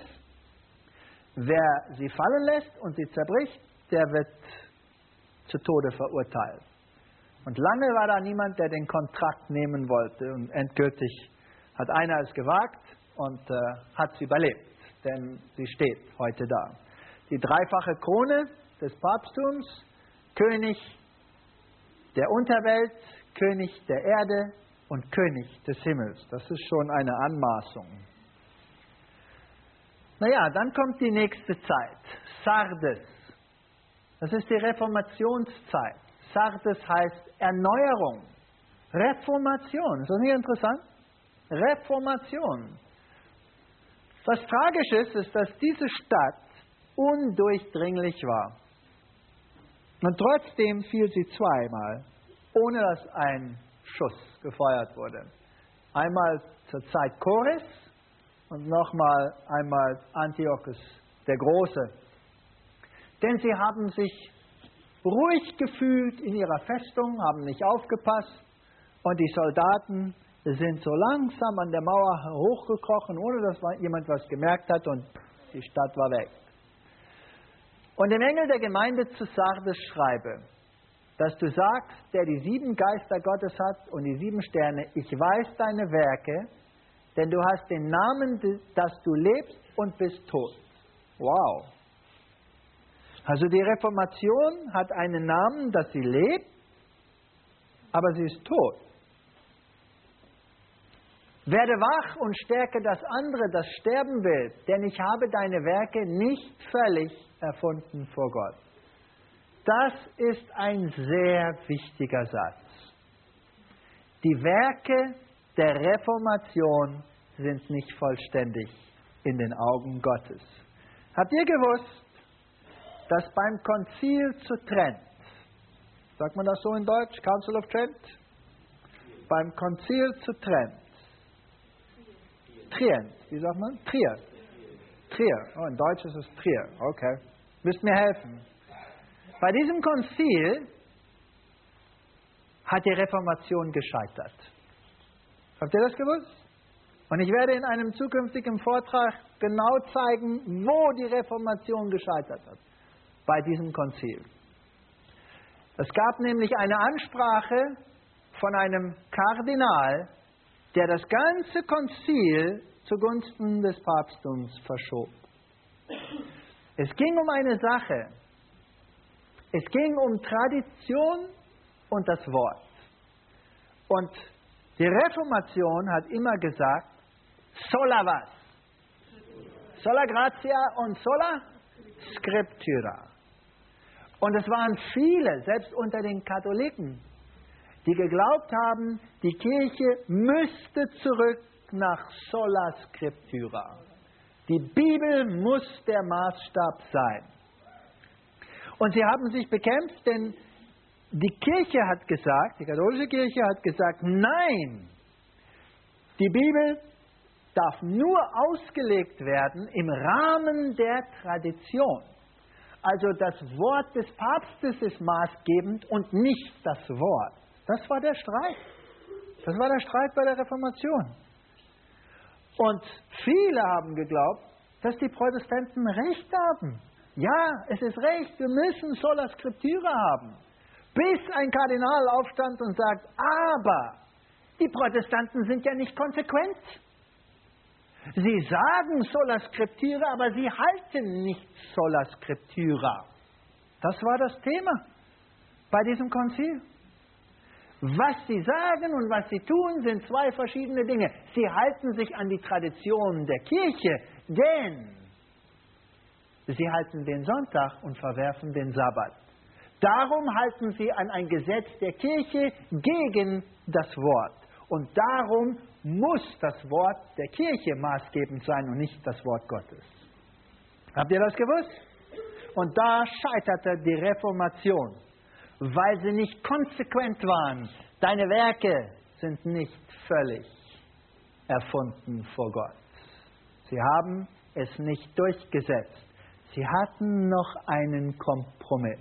wer sie fallen lässt und sie zerbricht, der wird zu Tode verurteilt. Und lange war da niemand, der den Kontrakt nehmen wollte. Und endgültig hat einer es gewagt und hat es überlebt. Denn sie steht heute da. Die dreifache Krone des Papsttums, König der Unterwelt, König der Erde und König des Himmels. Das ist schon eine Anmaßung. Naja, dann kommt die nächste Zeit, Sardes. Das ist die Reformationszeit. Sardes heißt Erneuerung, Reformation. Ist das nicht interessant? Reformation. Was tragisch ist, dass diese Stadt undurchdringlich war. Und trotzdem fiel sie zweimal, ohne dass ein Schuss gefeuert wurde. Einmal zur Zeit Kores und nochmal einmal Antiochus der Große. Denn sie haben sich ruhig gefühlt in ihrer Festung, haben nicht aufgepasst und die Soldaten sind so langsam an der Mauer hochgekrochen, ohne dass jemand was gemerkt hat und die Stadt war weg. Und dem Engel der Gemeinde zu Sardes schreibe, dass du sagst, der die 7 Geister Gottes hat und die 7 Sterne, ich weiß deine Werke, denn du hast den Namen, dass du lebst und bist tot. Wow. Also die Reformation hat einen Namen, dass sie lebt, aber sie ist tot. Werde wach und stärke das andere, das sterben will, denn ich habe deine Werke nicht völlig erfunden vor Gott. Das ist ein sehr wichtiger Satz. Die Werke der Reformation sind nicht vollständig in den Augen Gottes. Habt ihr gewusst, dass beim Konzil zu Trent, sagt man das so in Deutsch, Council of Trent? Beim Konzil zu Trent, Trient, wie sagt man? Trier. Trier, oh, in Deutsch ist es Trier, okay. Müsst mir helfen. Bei diesem Konzil hat die Reformation gescheitert. Habt ihr das gewusst? Und ich werde in einem zukünftigen Vortrag genau zeigen, wo die Reformation gescheitert hat. Bei diesem Konzil. Es gab nämlich eine Ansprache von einem Kardinal, der das ganze Konzil zugunsten des Papsttums verschob. Es ging um eine Sache. Es ging um Tradition und das Wort. Und die Reformation hat immer gesagt, sola was? Sola gratia und sola scriptura. Und es waren viele, selbst unter den Katholiken, die geglaubt haben, die Kirche müsste zurück nach sola scriptura. Die Bibel muss der Maßstab sein. Und sie haben sich bekämpft, denn die Kirche hat gesagt, die katholische Kirche hat gesagt, nein, die Bibel darf nur ausgelegt werden im Rahmen der Tradition. Also das Wort des Papstes ist maßgebend und nicht das Wort. Das war der Streit. Das war der Streit bei der Reformation. Und viele haben geglaubt, dass die Protestanten Recht haben. Ja, es ist recht, wir müssen sola scriptura haben. Bis ein Kardinal aufstand und sagt, aber die Protestanten sind ja nicht konsequent. Sie sagen sola scriptura, aber sie halten nicht sola scriptura. Das war das Thema bei diesem Konzil. Was sie sagen und was sie tun, sind 2 verschiedene Dinge. Sie halten sich an die Tradition der Kirche, denn sie halten den Sonntag und verwerfen den Sabbat. Darum halten sie an ein Gesetz der Kirche gegen das Wort. Und darum muss das Wort der Kirche maßgebend sein und nicht das Wort Gottes. Habt ihr das gewusst? Und da scheiterte die Reformation, weil sie nicht konsequent waren. Deine Werke sind nicht völlig erfunden vor Gott. Sie haben es nicht durchgesetzt. Sie hatten noch einen Kompromiss.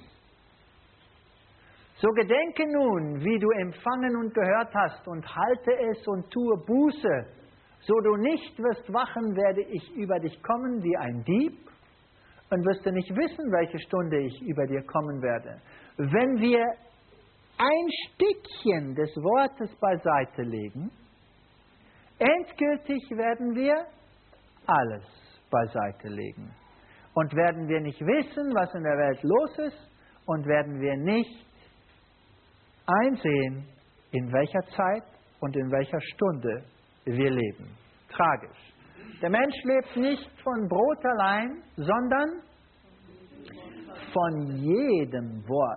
So gedenke nun, wie du empfangen und gehört hast, und halte es und tue Buße. So du nicht wirst wachen, werde ich über dich kommen wie ein Dieb, und wirst du nicht wissen, welche Stunde ich über dir kommen werde. Wenn wir ein Stückchen des Wortes beiseite legen, endgültig werden wir alles beiseite legen. Und werden wir nicht wissen, was in der Welt los ist, und werden wir nicht einsehen, in welcher Zeit und in welcher Stunde wir leben. Tragisch. Der Mensch lebt nicht von Brot allein, sondern von jedem Wort,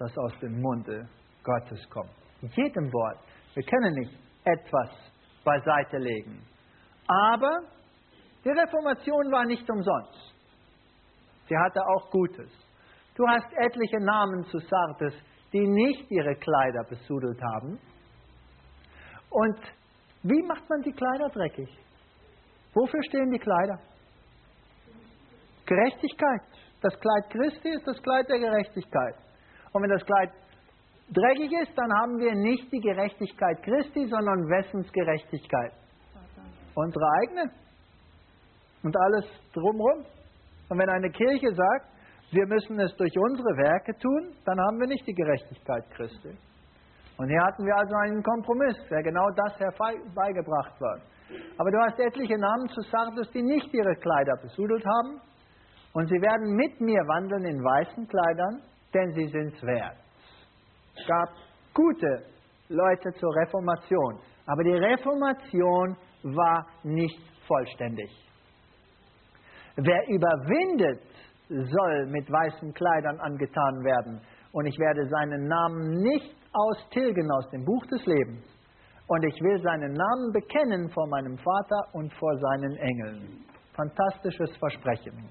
das aus dem Munde Gottes kommt. In jedem Wort. Wir können nicht etwas beiseite legen. Aber die Reformation war nicht umsonst. Sie hatte auch Gutes. Du hast etliche Namen zu Sardes, die nicht ihre Kleider besudelt haben. Und wie macht man die Kleider dreckig? Wofür stehen die Kleider? Gerechtigkeit. Das Kleid Christi ist das Kleid der Gerechtigkeit. Und wenn das Kleid dreckig ist, dann haben wir nicht die Gerechtigkeit Christi, sondern wessens Gerechtigkeit? Unsere eigene. Und alles drumherum. Und wenn eine Kirche sagt, wir müssen es durch unsere Werke tun, dann haben wir nicht die Gerechtigkeit Christi. Und hier hatten wir also einen Kompromiss, der genau das herbeigebracht wird. Aber du hast etliche Namen zu Sardes, die nicht ihre Kleider besudelt haben. Und sie werden mit mir wandeln in weißen Kleidern, denn sie sind's wert. Es gab gute Leute zur Reformation. Aber die Reformation war nicht vollständig. Wer überwindet, soll mit weißen Kleidern angetan werden. Und ich werde seinen Namen nicht austilgen aus dem Buch des Lebens. Und ich will seinen Namen bekennen vor meinem Vater und vor seinen Engeln. Fantastisches Versprechen.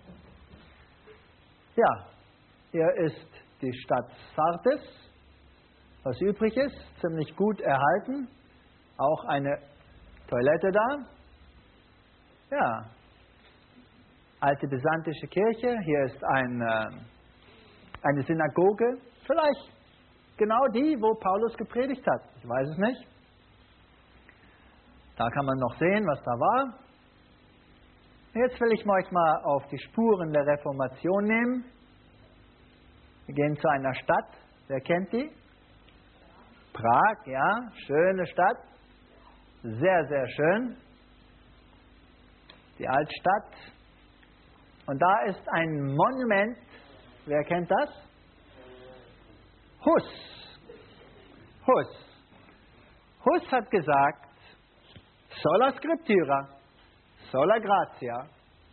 Ja, hier ist die Stadt Sardes. Was übrig ist, ziemlich gut erhalten. Auch eine Toilette da. Ja, alte byzantische Kirche. Hier ist eine Synagoge. Vielleicht genau die, wo Paulus gepredigt hat. Ich weiß es nicht. Da kann man noch sehen, was da war. Jetzt will ich euch mal auf die Spuren der Reformation nehmen. Wir gehen zu einer Stadt. Wer kennt die? Prag, ja. Schöne Stadt. Sehr, sehr schön. Die Altstadt. Und da ist ein Monument. Wer kennt das? Hus. Hus hat gesagt, sola scriptura, sola gratia.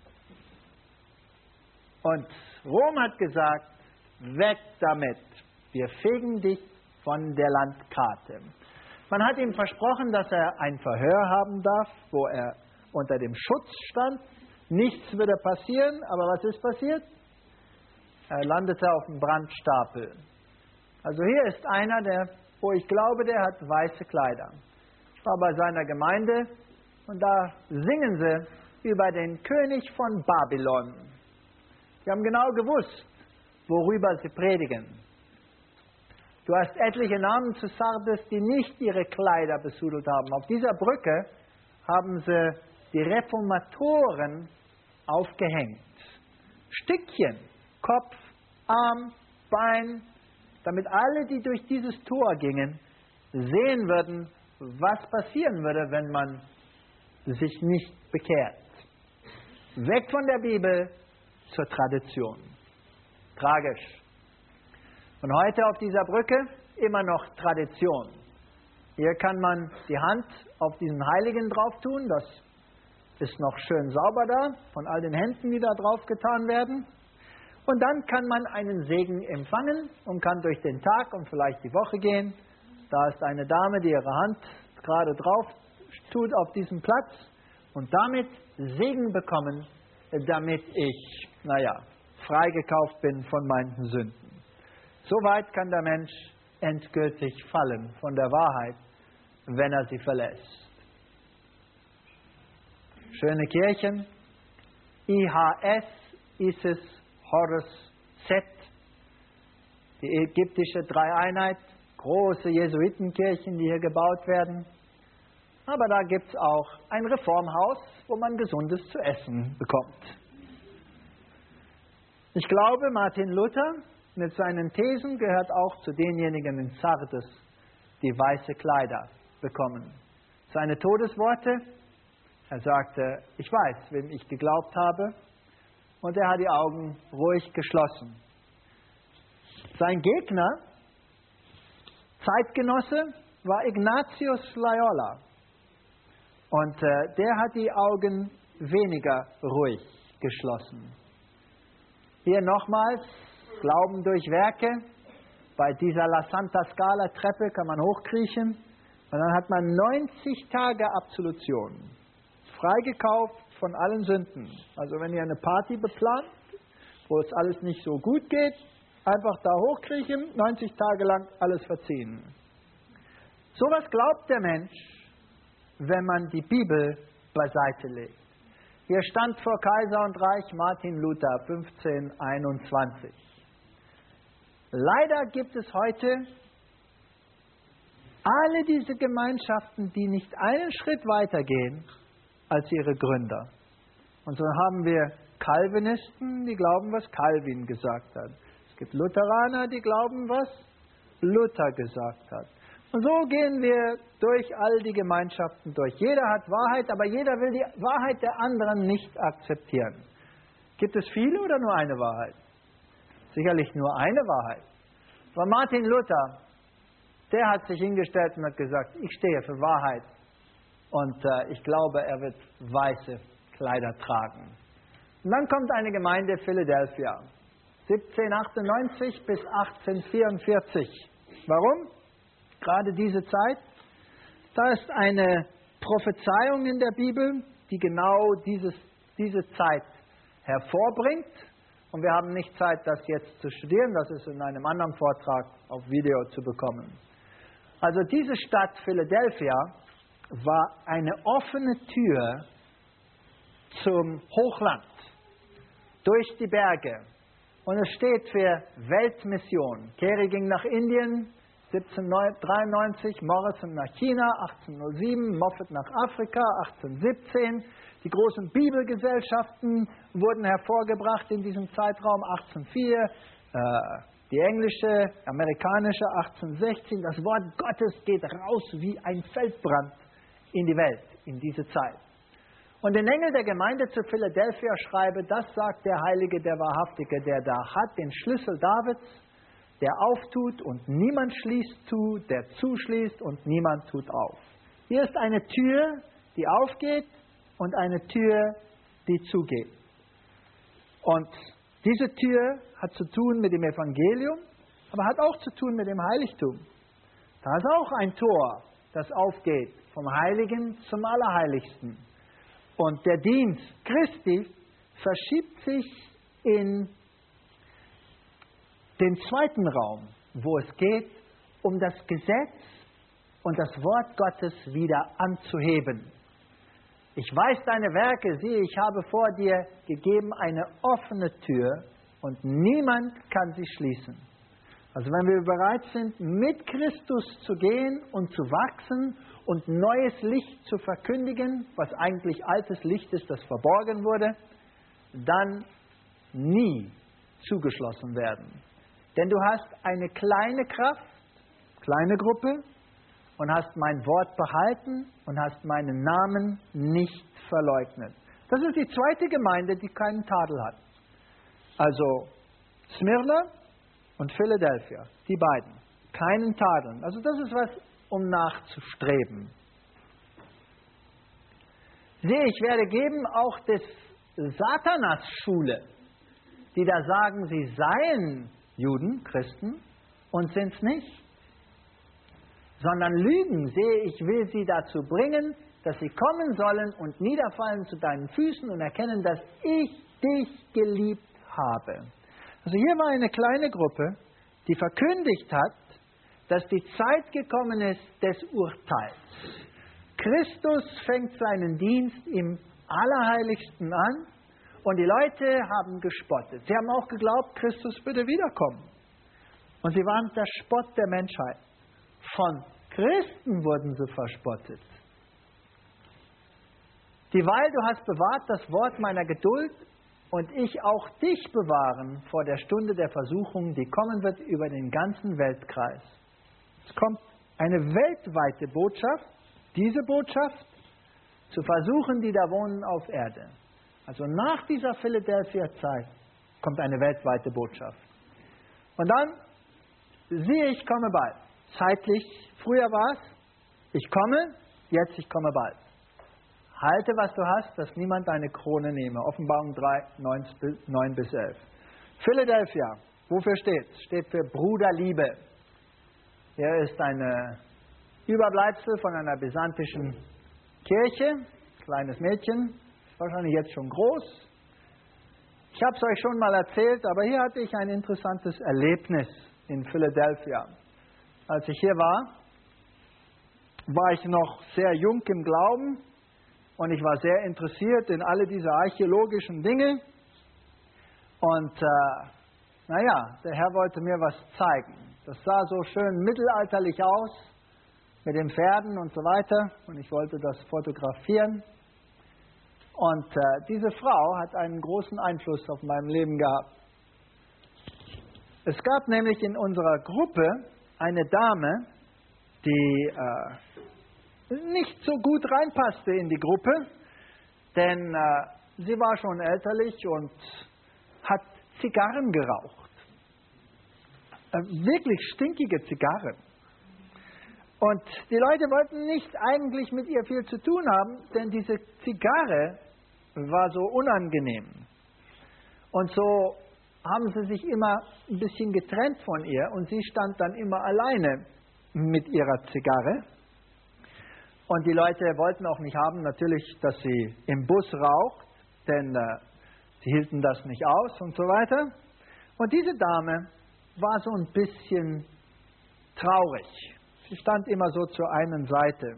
Und Rom hat gesagt, weg damit. Wir fegen dich von der Landkarte. Man hat ihm versprochen, dass er ein Verhör haben darf, wo er unter dem Schutz stand. Nichts würde passieren, aber was ist passiert? Er landete auf dem Brandstapel. Also hier ist einer, wo ich glaube, der hat weiße Kleider. Ich war bei seiner Gemeinde und da singen sie über den König von Babylon. Sie haben genau gewusst, worüber sie predigen. Du hast etliche Namen zu Sardes, die nicht ihre Kleider besudelt haben. Auf dieser Brücke haben sie die Reformatoren aufgehängt. Stückchen, Kopf, Arm, Bein, damit alle, die durch dieses Tor gingen, sehen würden, was passieren würde, wenn man sich nicht bekehrt. Weg von der Bibel zur Tradition. Tragisch. Und heute auf dieser Brücke immer noch Tradition. Hier kann man die Hand auf diesen Heiligen drauf tun. Das ist noch schön sauber da, von all den Händen, die da drauf getan werden. Und dann kann man einen Segen empfangen und kann durch den Tag und vielleicht die Woche gehen. Da ist eine Dame, die ihre Hand gerade drauf tut auf diesem Platz und damit Segen bekommen, damit ich, freigekauft bin von meinen Sünden. So weit kann der Mensch endgültig fallen von der Wahrheit, wenn er sie verlässt. Schöne Kirchen, IHS, Isis, Horus, Set, die ägyptische Dreieinheit, große Jesuitenkirchen, die hier gebaut werden. Aber da gibt es auch ein Reformhaus, wo man Gesundes zu essen bekommt. Ich glaube, Martin Luther mit seinen Thesen gehört auch zu denjenigen in Sardes, die weiße Kleider bekommen. Seine Todesworte, er sagte, ich weiß, wem ich geglaubt habe, und er hat die Augen ruhig geschlossen. Sein Gegner, Zeitgenosse, war Ignatius Loyola. Und der hat die Augen weniger ruhig geschlossen. Hier nochmals, Glauben durch Werke. bei dieser La Santa Scala Treppe kann man hochkriechen und dann hat man 90 Tage Absolution. Freigekauft von allen Sünden. Also wenn ihr eine Party beplant, wo es alles nicht so gut geht, einfach da hochkriechen, 90 Tage lang alles verziehen. So was glaubt der Mensch, wenn man die Bibel beiseite legt. Hier stand vor Kaiser und Reich Martin Luther 1521. Leider gibt es heute alle diese Gemeinschaften, die nicht einen Schritt weiter gehen als ihre Gründer. Und so haben wir Calvinisten, die glauben, was Calvin gesagt hat. Es gibt Lutheraner, die glauben, was Luther gesagt hat. Und so gehen wir durch all die Gemeinschaften durch. Jeder hat Wahrheit, aber jeder will die Wahrheit der anderen nicht akzeptieren. Gibt es viele oder nur eine Wahrheit? Sicherlich nur eine Wahrheit. Aber Martin Luther, der hat sich hingestellt und hat gesagt, ich stehe für Wahrheit. Und ich glaube, er wird weiße Kleider tragen. Und dann kommt eine Gemeinde Philadelphia, 1798 bis 1844. Warum? Gerade diese Zeit. Da ist eine Prophezeiung in der Bibel, die genau diese Zeit hervorbringt. Und wir haben nicht Zeit, das jetzt zu studieren. Das ist in einem anderen Vortrag auf Video zu bekommen. Also diese Stadt Philadelphia war eine offene Tür zum Hochland, durch die Berge. Und es steht für Weltmission. Carey ging nach Indien 1793, Morrison nach China 1807, Moffat nach Afrika 1817. Die großen Bibelgesellschaften wurden hervorgebracht in diesem Zeitraum 1804. Die englische, amerikanische 1816. Das Wort Gottes geht raus wie ein Feldbrand in die Welt in diese Zeit. Und den Engel der Gemeinde zu Philadelphia schreibe, das sagt der Heilige, der Wahrhaftige, der da hat den Schlüssel Davids, der auftut und niemand schließt zu, der zuschließt und niemand tut auf. Hier ist eine Tür, die aufgeht und eine Tür, die zugeht. Und diese Tür hat zu tun mit dem Evangelium, aber hat auch zu tun mit dem Heiligtum. Da ist auch ein Tor, das aufgeht vom Heiligen zum Allerheiligsten. Und der Dienst Christi verschiebt sich in den zweiten Raum, wo es geht, um das Gesetz und das Wort Gottes wieder anzuheben. Ich weiß deine Werke, siehe, ich habe vor dir gegeben eine offene Tür und niemand kann sie schließen. Also wenn wir bereit sind, mit Christus zu gehen und zu wachsen und neues Licht zu verkündigen, was eigentlich altes Licht ist, das verborgen wurde, dann nie zugeschlossen werden. Denn du hast eine kleine Kraft, kleine Gruppe, und hast mein Wort behalten und hast meinen Namen nicht verleugnet. Das ist die zweite Gemeinde, die keinen Tadel hat. Also Smyrna und Philadelphia, die beiden, keinen Tadeln. Also das ist was, um nachzustreben. Sehe, ich werde geben auch des Satanas Schule, die da sagen, sie seien Juden, Christen, und sind es nicht. Sondern lügen, sehe, ich will sie dazu bringen, dass sie kommen sollen und niederfallen zu deinen Füßen und erkennen, dass ich dich geliebt habe. Also hier war eine kleine Gruppe, die verkündigt hat, dass die Zeit gekommen ist des Urteils. Christus fängt seinen Dienst im Allerheiligsten an und die Leute haben gespottet. Sie haben auch geglaubt, Christus würde wiederkommen. Und sie waren der Spott der Menschheit. Von Christen wurden sie verspottet. Dieweil du hast bewahrt das Wort meiner Geduld und ich auch dich bewahren vor der Stunde der Versuchung, die kommen wird über den ganzen Weltkreis. Es kommt eine weltweite Botschaft, diese Botschaft zu versuchen, die da wohnen auf Erde. Also nach dieser Philadelphia-Zeit kommt eine weltweite Botschaft. Und dann, siehe, ich komme bald. Zeitlich, früher war es, ich komme, jetzt ich komme bald. Halte, was du hast, dass niemand deine Krone nehme. Offenbarung 3, 9 bis 11. Philadelphia, wofür steht es? Steht für Bruderliebe. Hier ist ein Überbleibsel von einer byzantinischen Kirche. Kleines Mädchen, ist wahrscheinlich jetzt schon groß. Ich habe es euch schon mal erzählt, aber hier hatte ich ein interessantes Erlebnis in Philadelphia. Als ich hier war, war ich noch sehr jung im Glauben und ich war sehr interessiert in alle diese archäologischen Dinge. Und der Herr wollte mir was zeigen. Das sah so schön mittelalterlich aus, mit den Pferden und so weiter. Und ich wollte das fotografieren. Und diese Frau hat einen großen Einfluss auf mein Leben gehabt. Es gab nämlich in unserer Gruppe eine Dame, die nicht so gut reinpasste in die Gruppe, denn sie war schon elterlich und hat Zigarren geraucht. Wirklich stinkige Zigarren. Und die Leute wollten nicht eigentlich mit ihr viel zu tun haben, denn diese Zigarre war so unangenehm. Und so haben sie sich immer ein bisschen getrennt von ihr und sie stand dann immer alleine mit ihrer Zigarre. Und die Leute wollten auch nicht haben, natürlich, dass sie im Bus raucht, denn sie hielten das nicht aus und so weiter. Und diese Dame war so ein bisschen traurig. Sie stand immer so zur einen Seite.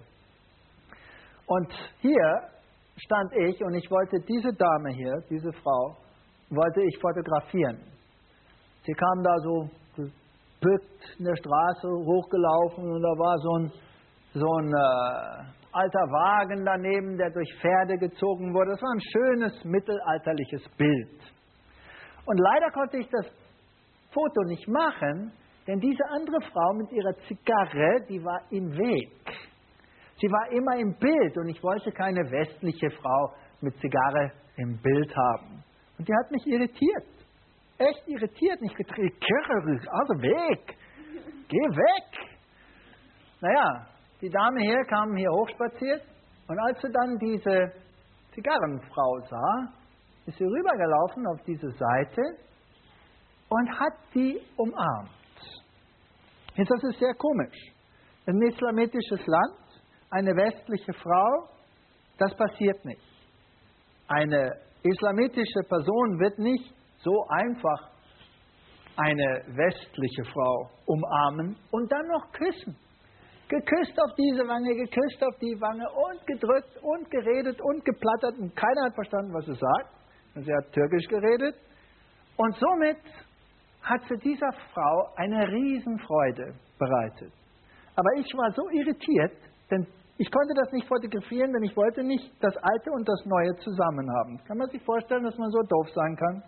Und hier stand ich und ich wollte diese Dame hier, diese Frau, wollte ich fotografieren. Sie kam da so gebückt in der Straße hochgelaufen und da war so ein alter Wagen daneben, der durch Pferde gezogen wurde. Das war ein schönes mittelalterliches Bild. Und leider konnte ich das Foto nicht machen, denn diese andere Frau mit ihrer Zigarre, die war im Weg. Sie war immer im Bild und ich wollte keine westliche Frau mit Zigarre im Bild haben. Und die hat mich irritiert. Echt irritiert. Nicht getrieben. Also weg. Geh weg. Naja, die Dame hier kam hier hochspaziert und als sie dann diese Zigarrenfrau sah, ist sie rübergelaufen auf diese Seite und hat sie umarmt. Jetzt, das ist sehr komisch. Ein islamitisches Land, eine westliche Frau, das passiert nicht. Eine islamitische Person wird nicht so einfach eine westliche Frau umarmen und dann noch küssen. Geküsst auf diese Wange, geküsst auf die Wange und gedrückt und geredet und geplattert und keiner hat verstanden, was sie sagt. Und sie hat Türkisch geredet und somit hat sie dieser Frau eine Riesenfreude bereitet. Aber ich war so irritiert, denn ich konnte das nicht fotografieren, denn ich wollte nicht das Alte und das Neue zusammen haben. Kann man sich vorstellen, dass man so doof sein kann?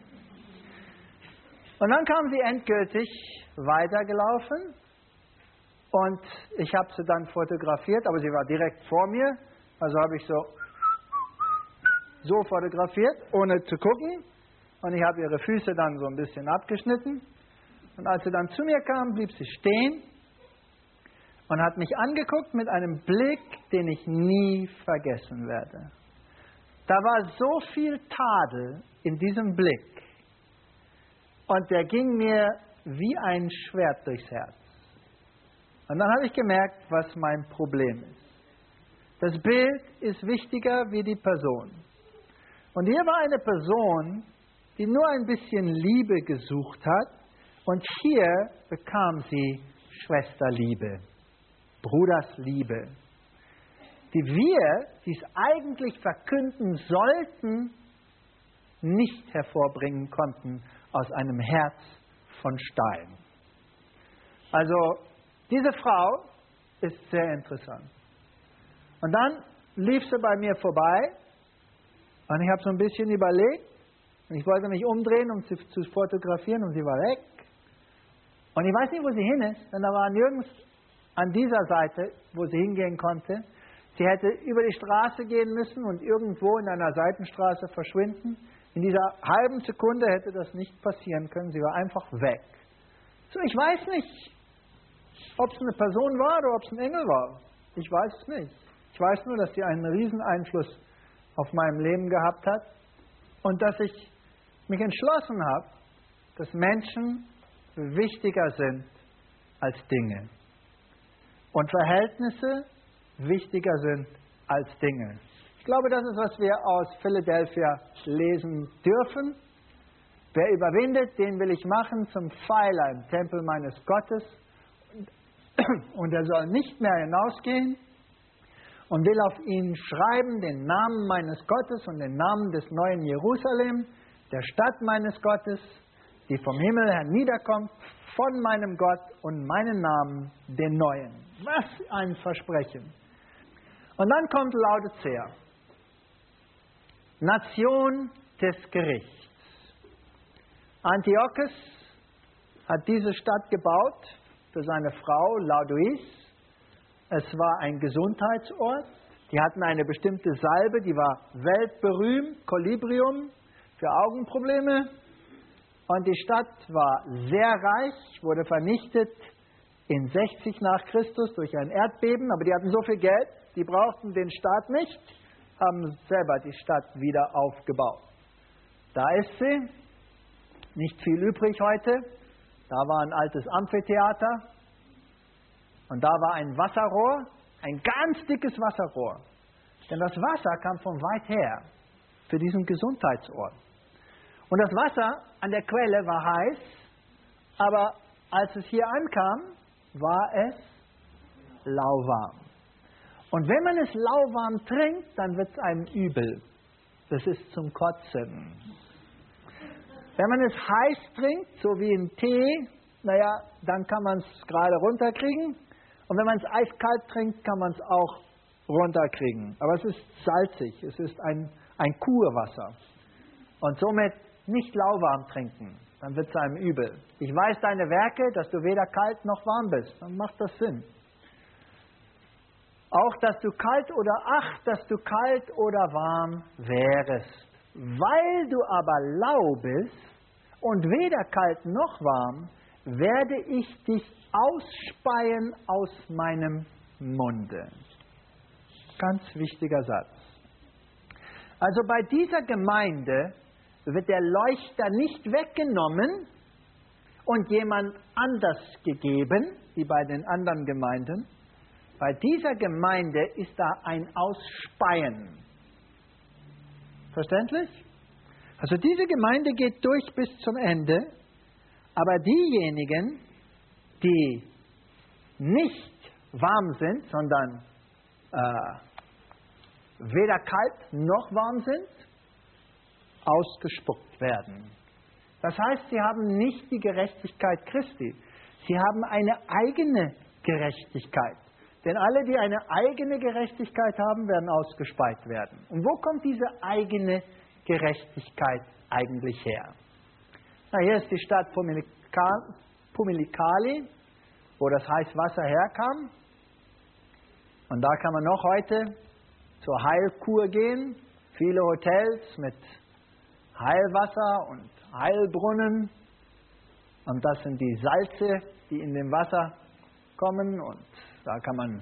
Und dann kam sie endgültig weitergelaufen und ich habe sie dann fotografiert, aber sie war direkt vor mir, also habe ich so fotografiert, ohne zu gucken. Und ich habe ihre Füße dann so ein bisschen abgeschnitten. Und als sie dann zu mir kam, blieb sie stehen und hat mich angeguckt mit einem Blick, den ich nie vergessen werde. Da war so viel Tadel in diesem Blick. Und der ging mir wie ein Schwert durchs Herz. Und dann habe ich gemerkt, was mein Problem ist. Das Bild ist wichtiger wie die Person. Und hier war eine Person, die nur ein bisschen Liebe gesucht hat. Und hier bekam sie Schwesterliebe, Brudersliebe, die wir, die es eigentlich verkünden sollten, nicht hervorbringen konnten aus einem Herz von Stein. Also diese Frau ist sehr interessant. Und dann lief sie bei mir vorbei und ich habe so ein bisschen überlegt und ich wollte mich umdrehen, um sie zu fotografieren und sie war weg. Und ich weiß nicht, wo sie hin ist, denn da war nirgends an dieser Seite, wo sie hingehen konnte. Sie hätte über die Straße gehen müssen und irgendwo in einer Seitenstraße verschwinden. In dieser halben Sekunde hätte das nicht passieren können. Sie war einfach weg. So, ich weiß nicht, ob es eine Person war oder ob es ein Engel war. Ich weiß es nicht. Ich weiß nur, dass sie einen riesen Einfluss auf meinem Leben gehabt hat und dass ich mich entschlossen habe, dass Menschen wichtiger sind als Dinge. und Verhältnisse wichtiger sind als Dinge. Ich glaube, das ist, was wir aus Philadelphia lesen dürfen. Wer überwindet, den will ich machen zum Pfeiler im Tempel meines Gottes. Und er soll nicht mehr hinausgehen und will auf ihn schreiben den Namen meines Gottes und den Namen des neuen Jerusalem, der Stadt meines Gottes, die vom Himmel herniederkommt, von meinem Gott und meinen Namen, den neuen. Was ein Versprechen. Und dann kommt Laodicea, Nation des Gerichts. Antiochus hat diese Stadt gebaut für seine Frau Laodice. Es war ein Gesundheitsort. Die hatten eine bestimmte Salbe, die war weltberühmt, Colibrium, für Augenprobleme. Und die Stadt war sehr reich, wurde vernichtet in 60 nach Christus durch ein Erdbeben. Aber die hatten so viel Geld, die brauchten den Staat nicht, haben selber die Stadt wieder aufgebaut. Da ist sie. Nicht viel übrig heute. Da war ein altes Amphitheater und da war ein Wasserrohr, ein ganz dickes Wasserrohr. Denn das Wasser kam von weit her für diesen Gesundheitsort. Und das Wasser an der Quelle war heiß, aber als es hier ankam, war es lauwarm. Und wenn man es lauwarm trinkt, dann wird es einem übel. Das ist zum Kotzen. Wenn man es heiß trinkt, so wie im Tee, dann kann man es gerade runterkriegen. Und wenn man es eiskalt trinkt, kann man es auch runterkriegen. Aber es ist salzig, es ist ein Kurwasser. Und somit nicht lauwarm trinken, dann wird es einem übel. Ich weiß deine Werke, dass du weder kalt noch warm bist. Dann macht das Sinn. Auch, dass du kalt oder warm wärest. Weil du aber lau bist und weder kalt noch warm, werde ich dich ausspeien aus meinem Munde. Ganz wichtiger Satz. Also bei dieser Gemeinde wird der Leuchter nicht weggenommen und jemand anders gegeben, wie bei den anderen Gemeinden. Bei dieser Gemeinde ist da ein Ausspeien. Verständlich? Also diese Gemeinde geht durch bis zum Ende, aber diejenigen, die nicht warm sind, sondern weder kalt noch warm sind, ausgespuckt werden. Das heißt, sie haben nicht die Gerechtigkeit Christi. Sie haben eine eigene Gerechtigkeit. Denn alle, die eine eigene Gerechtigkeit haben, werden ausgespeit werden. Und wo kommt diese eigene Gerechtigkeit eigentlich her? Hier ist die Stadt Pumilikali, wo das Heißwasser herkam. Und da kann man noch heute zur Heilkur gehen. Viele Hotels mit Heilwasser und Heilbrunnen. Und das sind die Salze, die in dem Wasser kommen. Und da kann man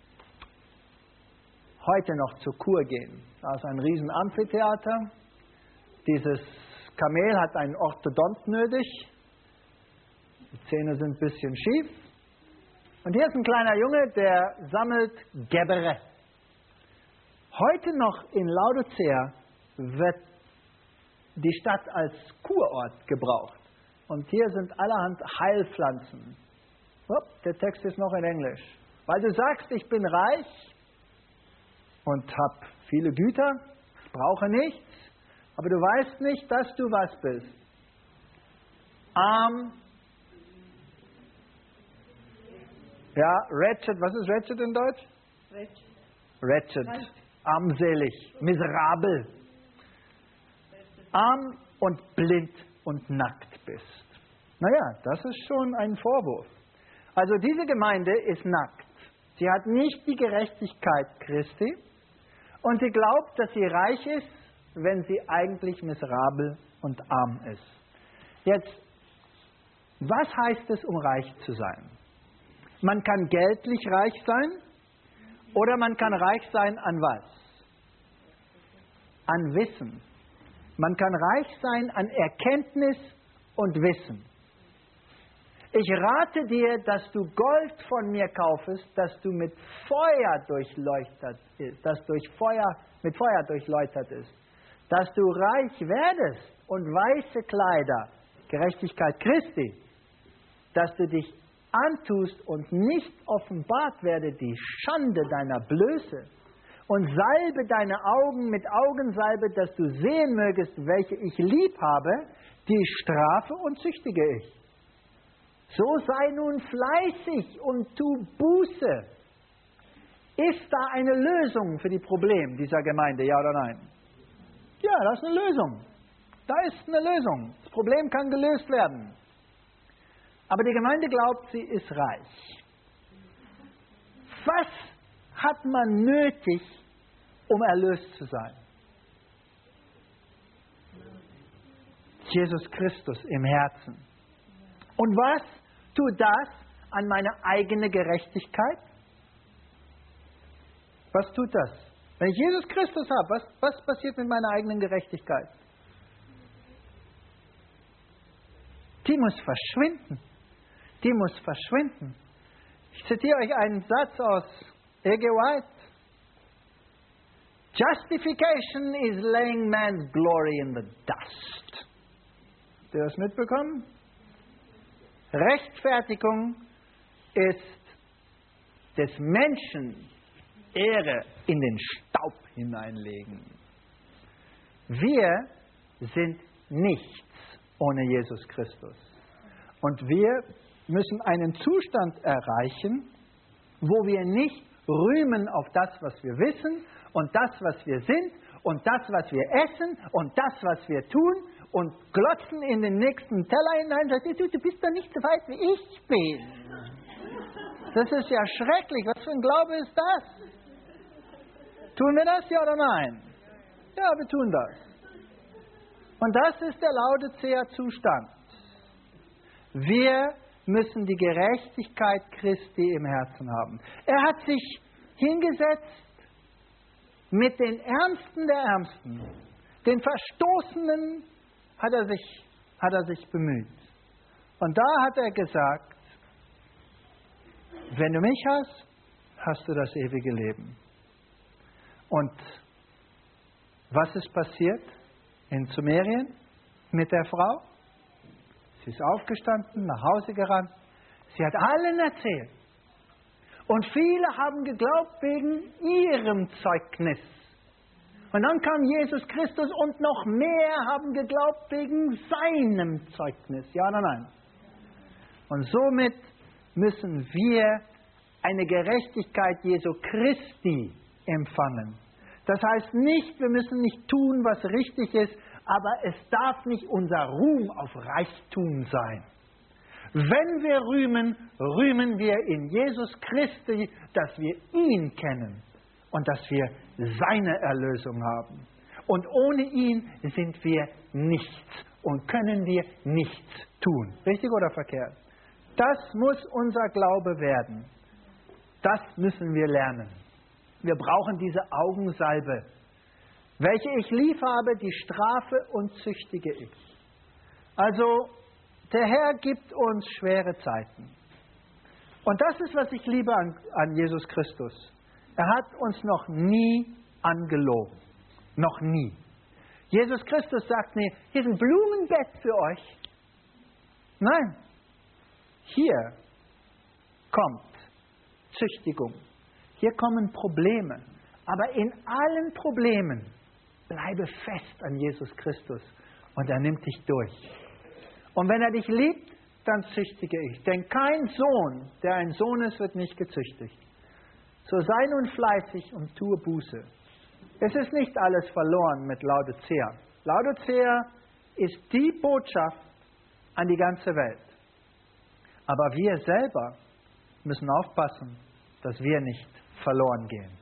heute noch zur Kur gehen. Da ist ein riesen Amphitheater. Dieses Kamel hat einen Orthodont nötig. Die Zähne sind ein bisschen schief. Und hier ist ein kleiner Junge, der sammelt Gebbere. Heute noch in Laodicea wird die Stadt als Kurort gebraucht. Und hier sind allerhand Heilpflanzen. Der Text ist noch in Englisch. Weil du sagst, ich bin reich und habe viele Güter, ich brauche nichts, aber du weißt nicht, dass du was bist. Arm. Ja, wretched. Was ist wretched in Deutsch? Wretched. Armselig. Miserabel. Arm und blind und nackt bist. Das ist schon ein Vorwurf. Also diese Gemeinde ist nackt. Sie hat nicht die Gerechtigkeit Christi und sie glaubt, dass sie reich ist, wenn sie eigentlich miserabel und arm ist. Jetzt, was heißt es, um reich zu sein? Man kann geldlich reich sein oder man kann reich sein an was? An Wissen. Man kann reich sein an Erkenntnis und Wissen. Ich rate dir, dass du Gold von mir kaufest, das du mit Feuer durchleuchtet ist, mit Feuer durchläutert ist, dass du reich werdest und weiße Kleider, Gerechtigkeit Christi, dass du dich antust und nicht offenbart werde die Schande deiner Blöße, und salbe deine Augen mit Augensalbe, dass du sehen mögest, welche ich lieb habe, die strafe und züchtige ich. So sei nun fleißig und tu Buße. Ist da eine Lösung für die Probleme dieser Gemeinde, ja oder nein? Ja, das ist eine Lösung. Da ist eine Lösung. Das Problem kann gelöst werden. Aber die Gemeinde glaubt, sie ist reich. Was hat man nötig, um erlöst zu sein? Jesus Christus im Herzen. Und was tut das an meine eigene Gerechtigkeit? Was tut das? Wenn ich Jesus Christus habe, was passiert mit meiner eigenen Gerechtigkeit? Die muss verschwinden. Die muss verschwinden. Ich zitiere euch einen Satz aus E.G. White. Justification is laying man's glory in the dust. Habt ihr das mitbekommen? Rechtfertigung ist des Menschen Ehre in den Staub hineinlegen. Wir sind nichts ohne Jesus Christus. Und wir müssen einen Zustand erreichen, wo wir nicht rühmen auf das, was wir wissen und das, was wir sind und das, was wir essen und das, was wir tun und glotzen in den nächsten Teller hinein und sagen, du bist doch nicht so weit, wie ich bin. Das ist ja schrecklich. Was für ein Glaube ist das? Tun wir das, ja oder nein? Ja, wir tun das. Und das ist der Laodicea-Zustand. Wir müssen die Gerechtigkeit Christi im Herzen haben. Er hat sich hingesetzt mit den Ärmsten der Ärmsten. Den Verstoßenen hat er sich bemüht. Und da hat er gesagt, wenn du mich hast, hast du das ewige Leben. Und was ist passiert in Sumerien mit der Frau? Sie ist aufgestanden, nach Hause gerannt. Sie hat allen erzählt. Und viele haben geglaubt wegen ihrem Zeugnis. Und dann kam Jesus Christus und noch mehr haben geglaubt wegen seinem Zeugnis. Ja oder nein? Und somit müssen wir eine Gerechtigkeit Jesu Christi empfangen. Das heißt nicht, wir müssen nicht tun, was richtig ist, aber es darf nicht unser Ruhm auf Reichtum sein. Wenn wir rühmen, rühmen wir in Jesus Christi, dass wir ihn kennen und dass wir seine Erlösung haben. Und ohne ihn sind wir nichts und können wir nichts tun. Richtig oder verkehrt? Das muss unser Glaube werden. Das müssen wir lernen. Wir brauchen diese Augensalbe. Welche ich lieb habe, die strafe und züchtige ich. Also, der Herr gibt uns schwere Zeiten. Und das ist, was ich liebe an Jesus Christus. Er hat uns noch nie angelogen. Noch nie. Jesus Christus sagt mir, hier ist ein Blumenbett für euch. Nein. Hier kommt Züchtigung. Hier kommen Probleme. Aber in allen Problemen bleibe fest an Jesus Christus und er nimmt dich durch. Und wenn er dich liebt, dann züchtige ich. Denn kein Sohn, der ein Sohn ist, wird nicht gezüchtigt. So sei nun fleißig und tue Buße. Es ist nicht alles verloren mit Laodicea. Laodicea ist die Botschaft an die ganze Welt. Aber wir selber müssen aufpassen, dass wir nicht verloren gehen.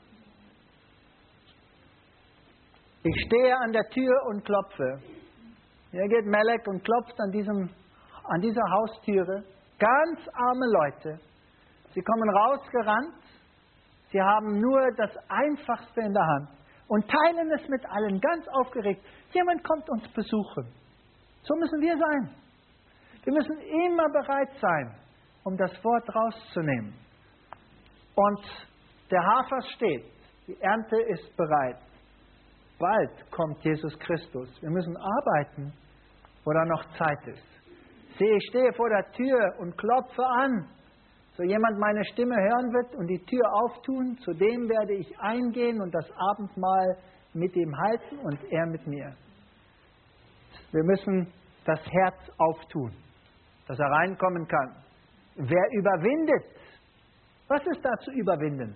Ich stehe an der Tür und klopfe. Hier geht Melek und klopft an dieser Haustüre. Ganz arme Leute. Sie kommen rausgerannt. Sie haben nur das Einfachste in der Hand und teilen es mit allen, ganz aufgeregt. Jemand kommt uns besuchen. So müssen wir sein. Wir müssen immer bereit sein, um das Wort rauszunehmen. Und der Hafer steht, die Ernte ist bereit. Bald kommt Jesus Christus. Wir müssen arbeiten, wo da noch Zeit ist. Ich stehe vor der Tür und klopfe an. So jemand meine Stimme hören wird und die Tür auftun, zu dem werde ich eingehen und das Abendmahl mit ihm halten und er mit mir. Wir müssen das Herz auftun, dass er reinkommen kann. Wer überwindet? Was ist da zu überwinden?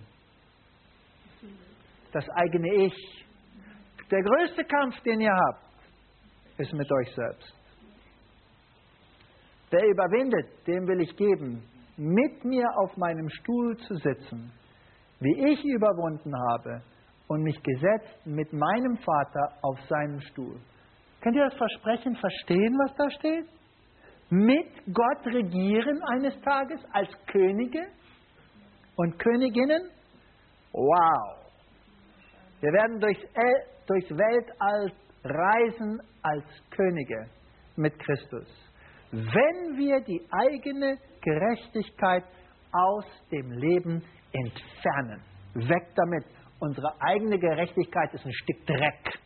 Das eigene Ich. Der größte Kampf, den ihr habt, ist mit euch selbst. Wer überwindet, dem will ich geben, mit mir auf meinem Stuhl zu sitzen, wie ich überwunden habe und mich gesetzt mit meinem Vater auf seinem Stuhl. Könnt ihr das Versprechen verstehen, was da steht? Mit Gott regieren eines Tages als Könige und Königinnen? Wow! Wir werden durchs Weltall reisen als Könige mit Christus. Wenn wir die eigene Gerechtigkeit aus dem Leben entfernen. Weg damit. Unsere eigene Gerechtigkeit ist ein Stück Dreck.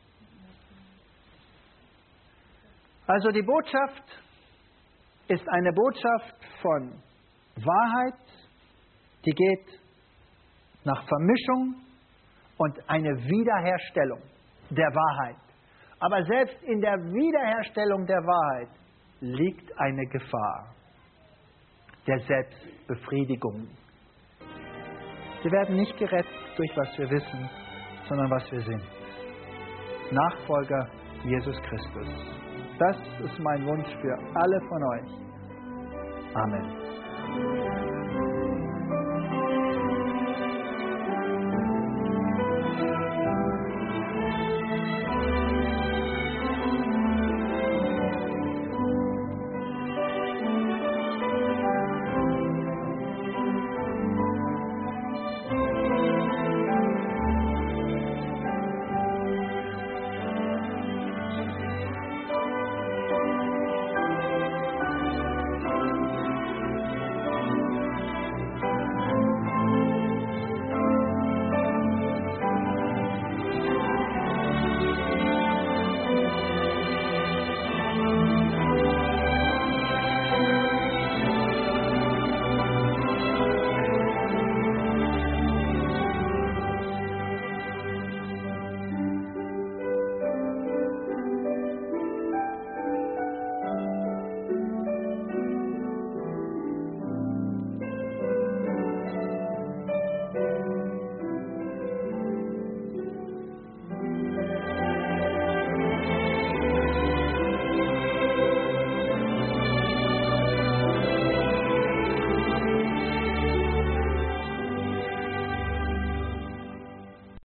Also die Botschaft ist eine Botschaft von Wahrheit, die geht nach Vermischung und eine Wiederherstellung der Wahrheit. Aber selbst in der Wiederherstellung der Wahrheit liegt eine Gefahr der Selbstbefriedigung. Wir werden nicht gerettet durch was wir wissen, sondern was wir sind. Nachfolger Jesus Christus. Das ist mein Wunsch für alle von euch. Amen.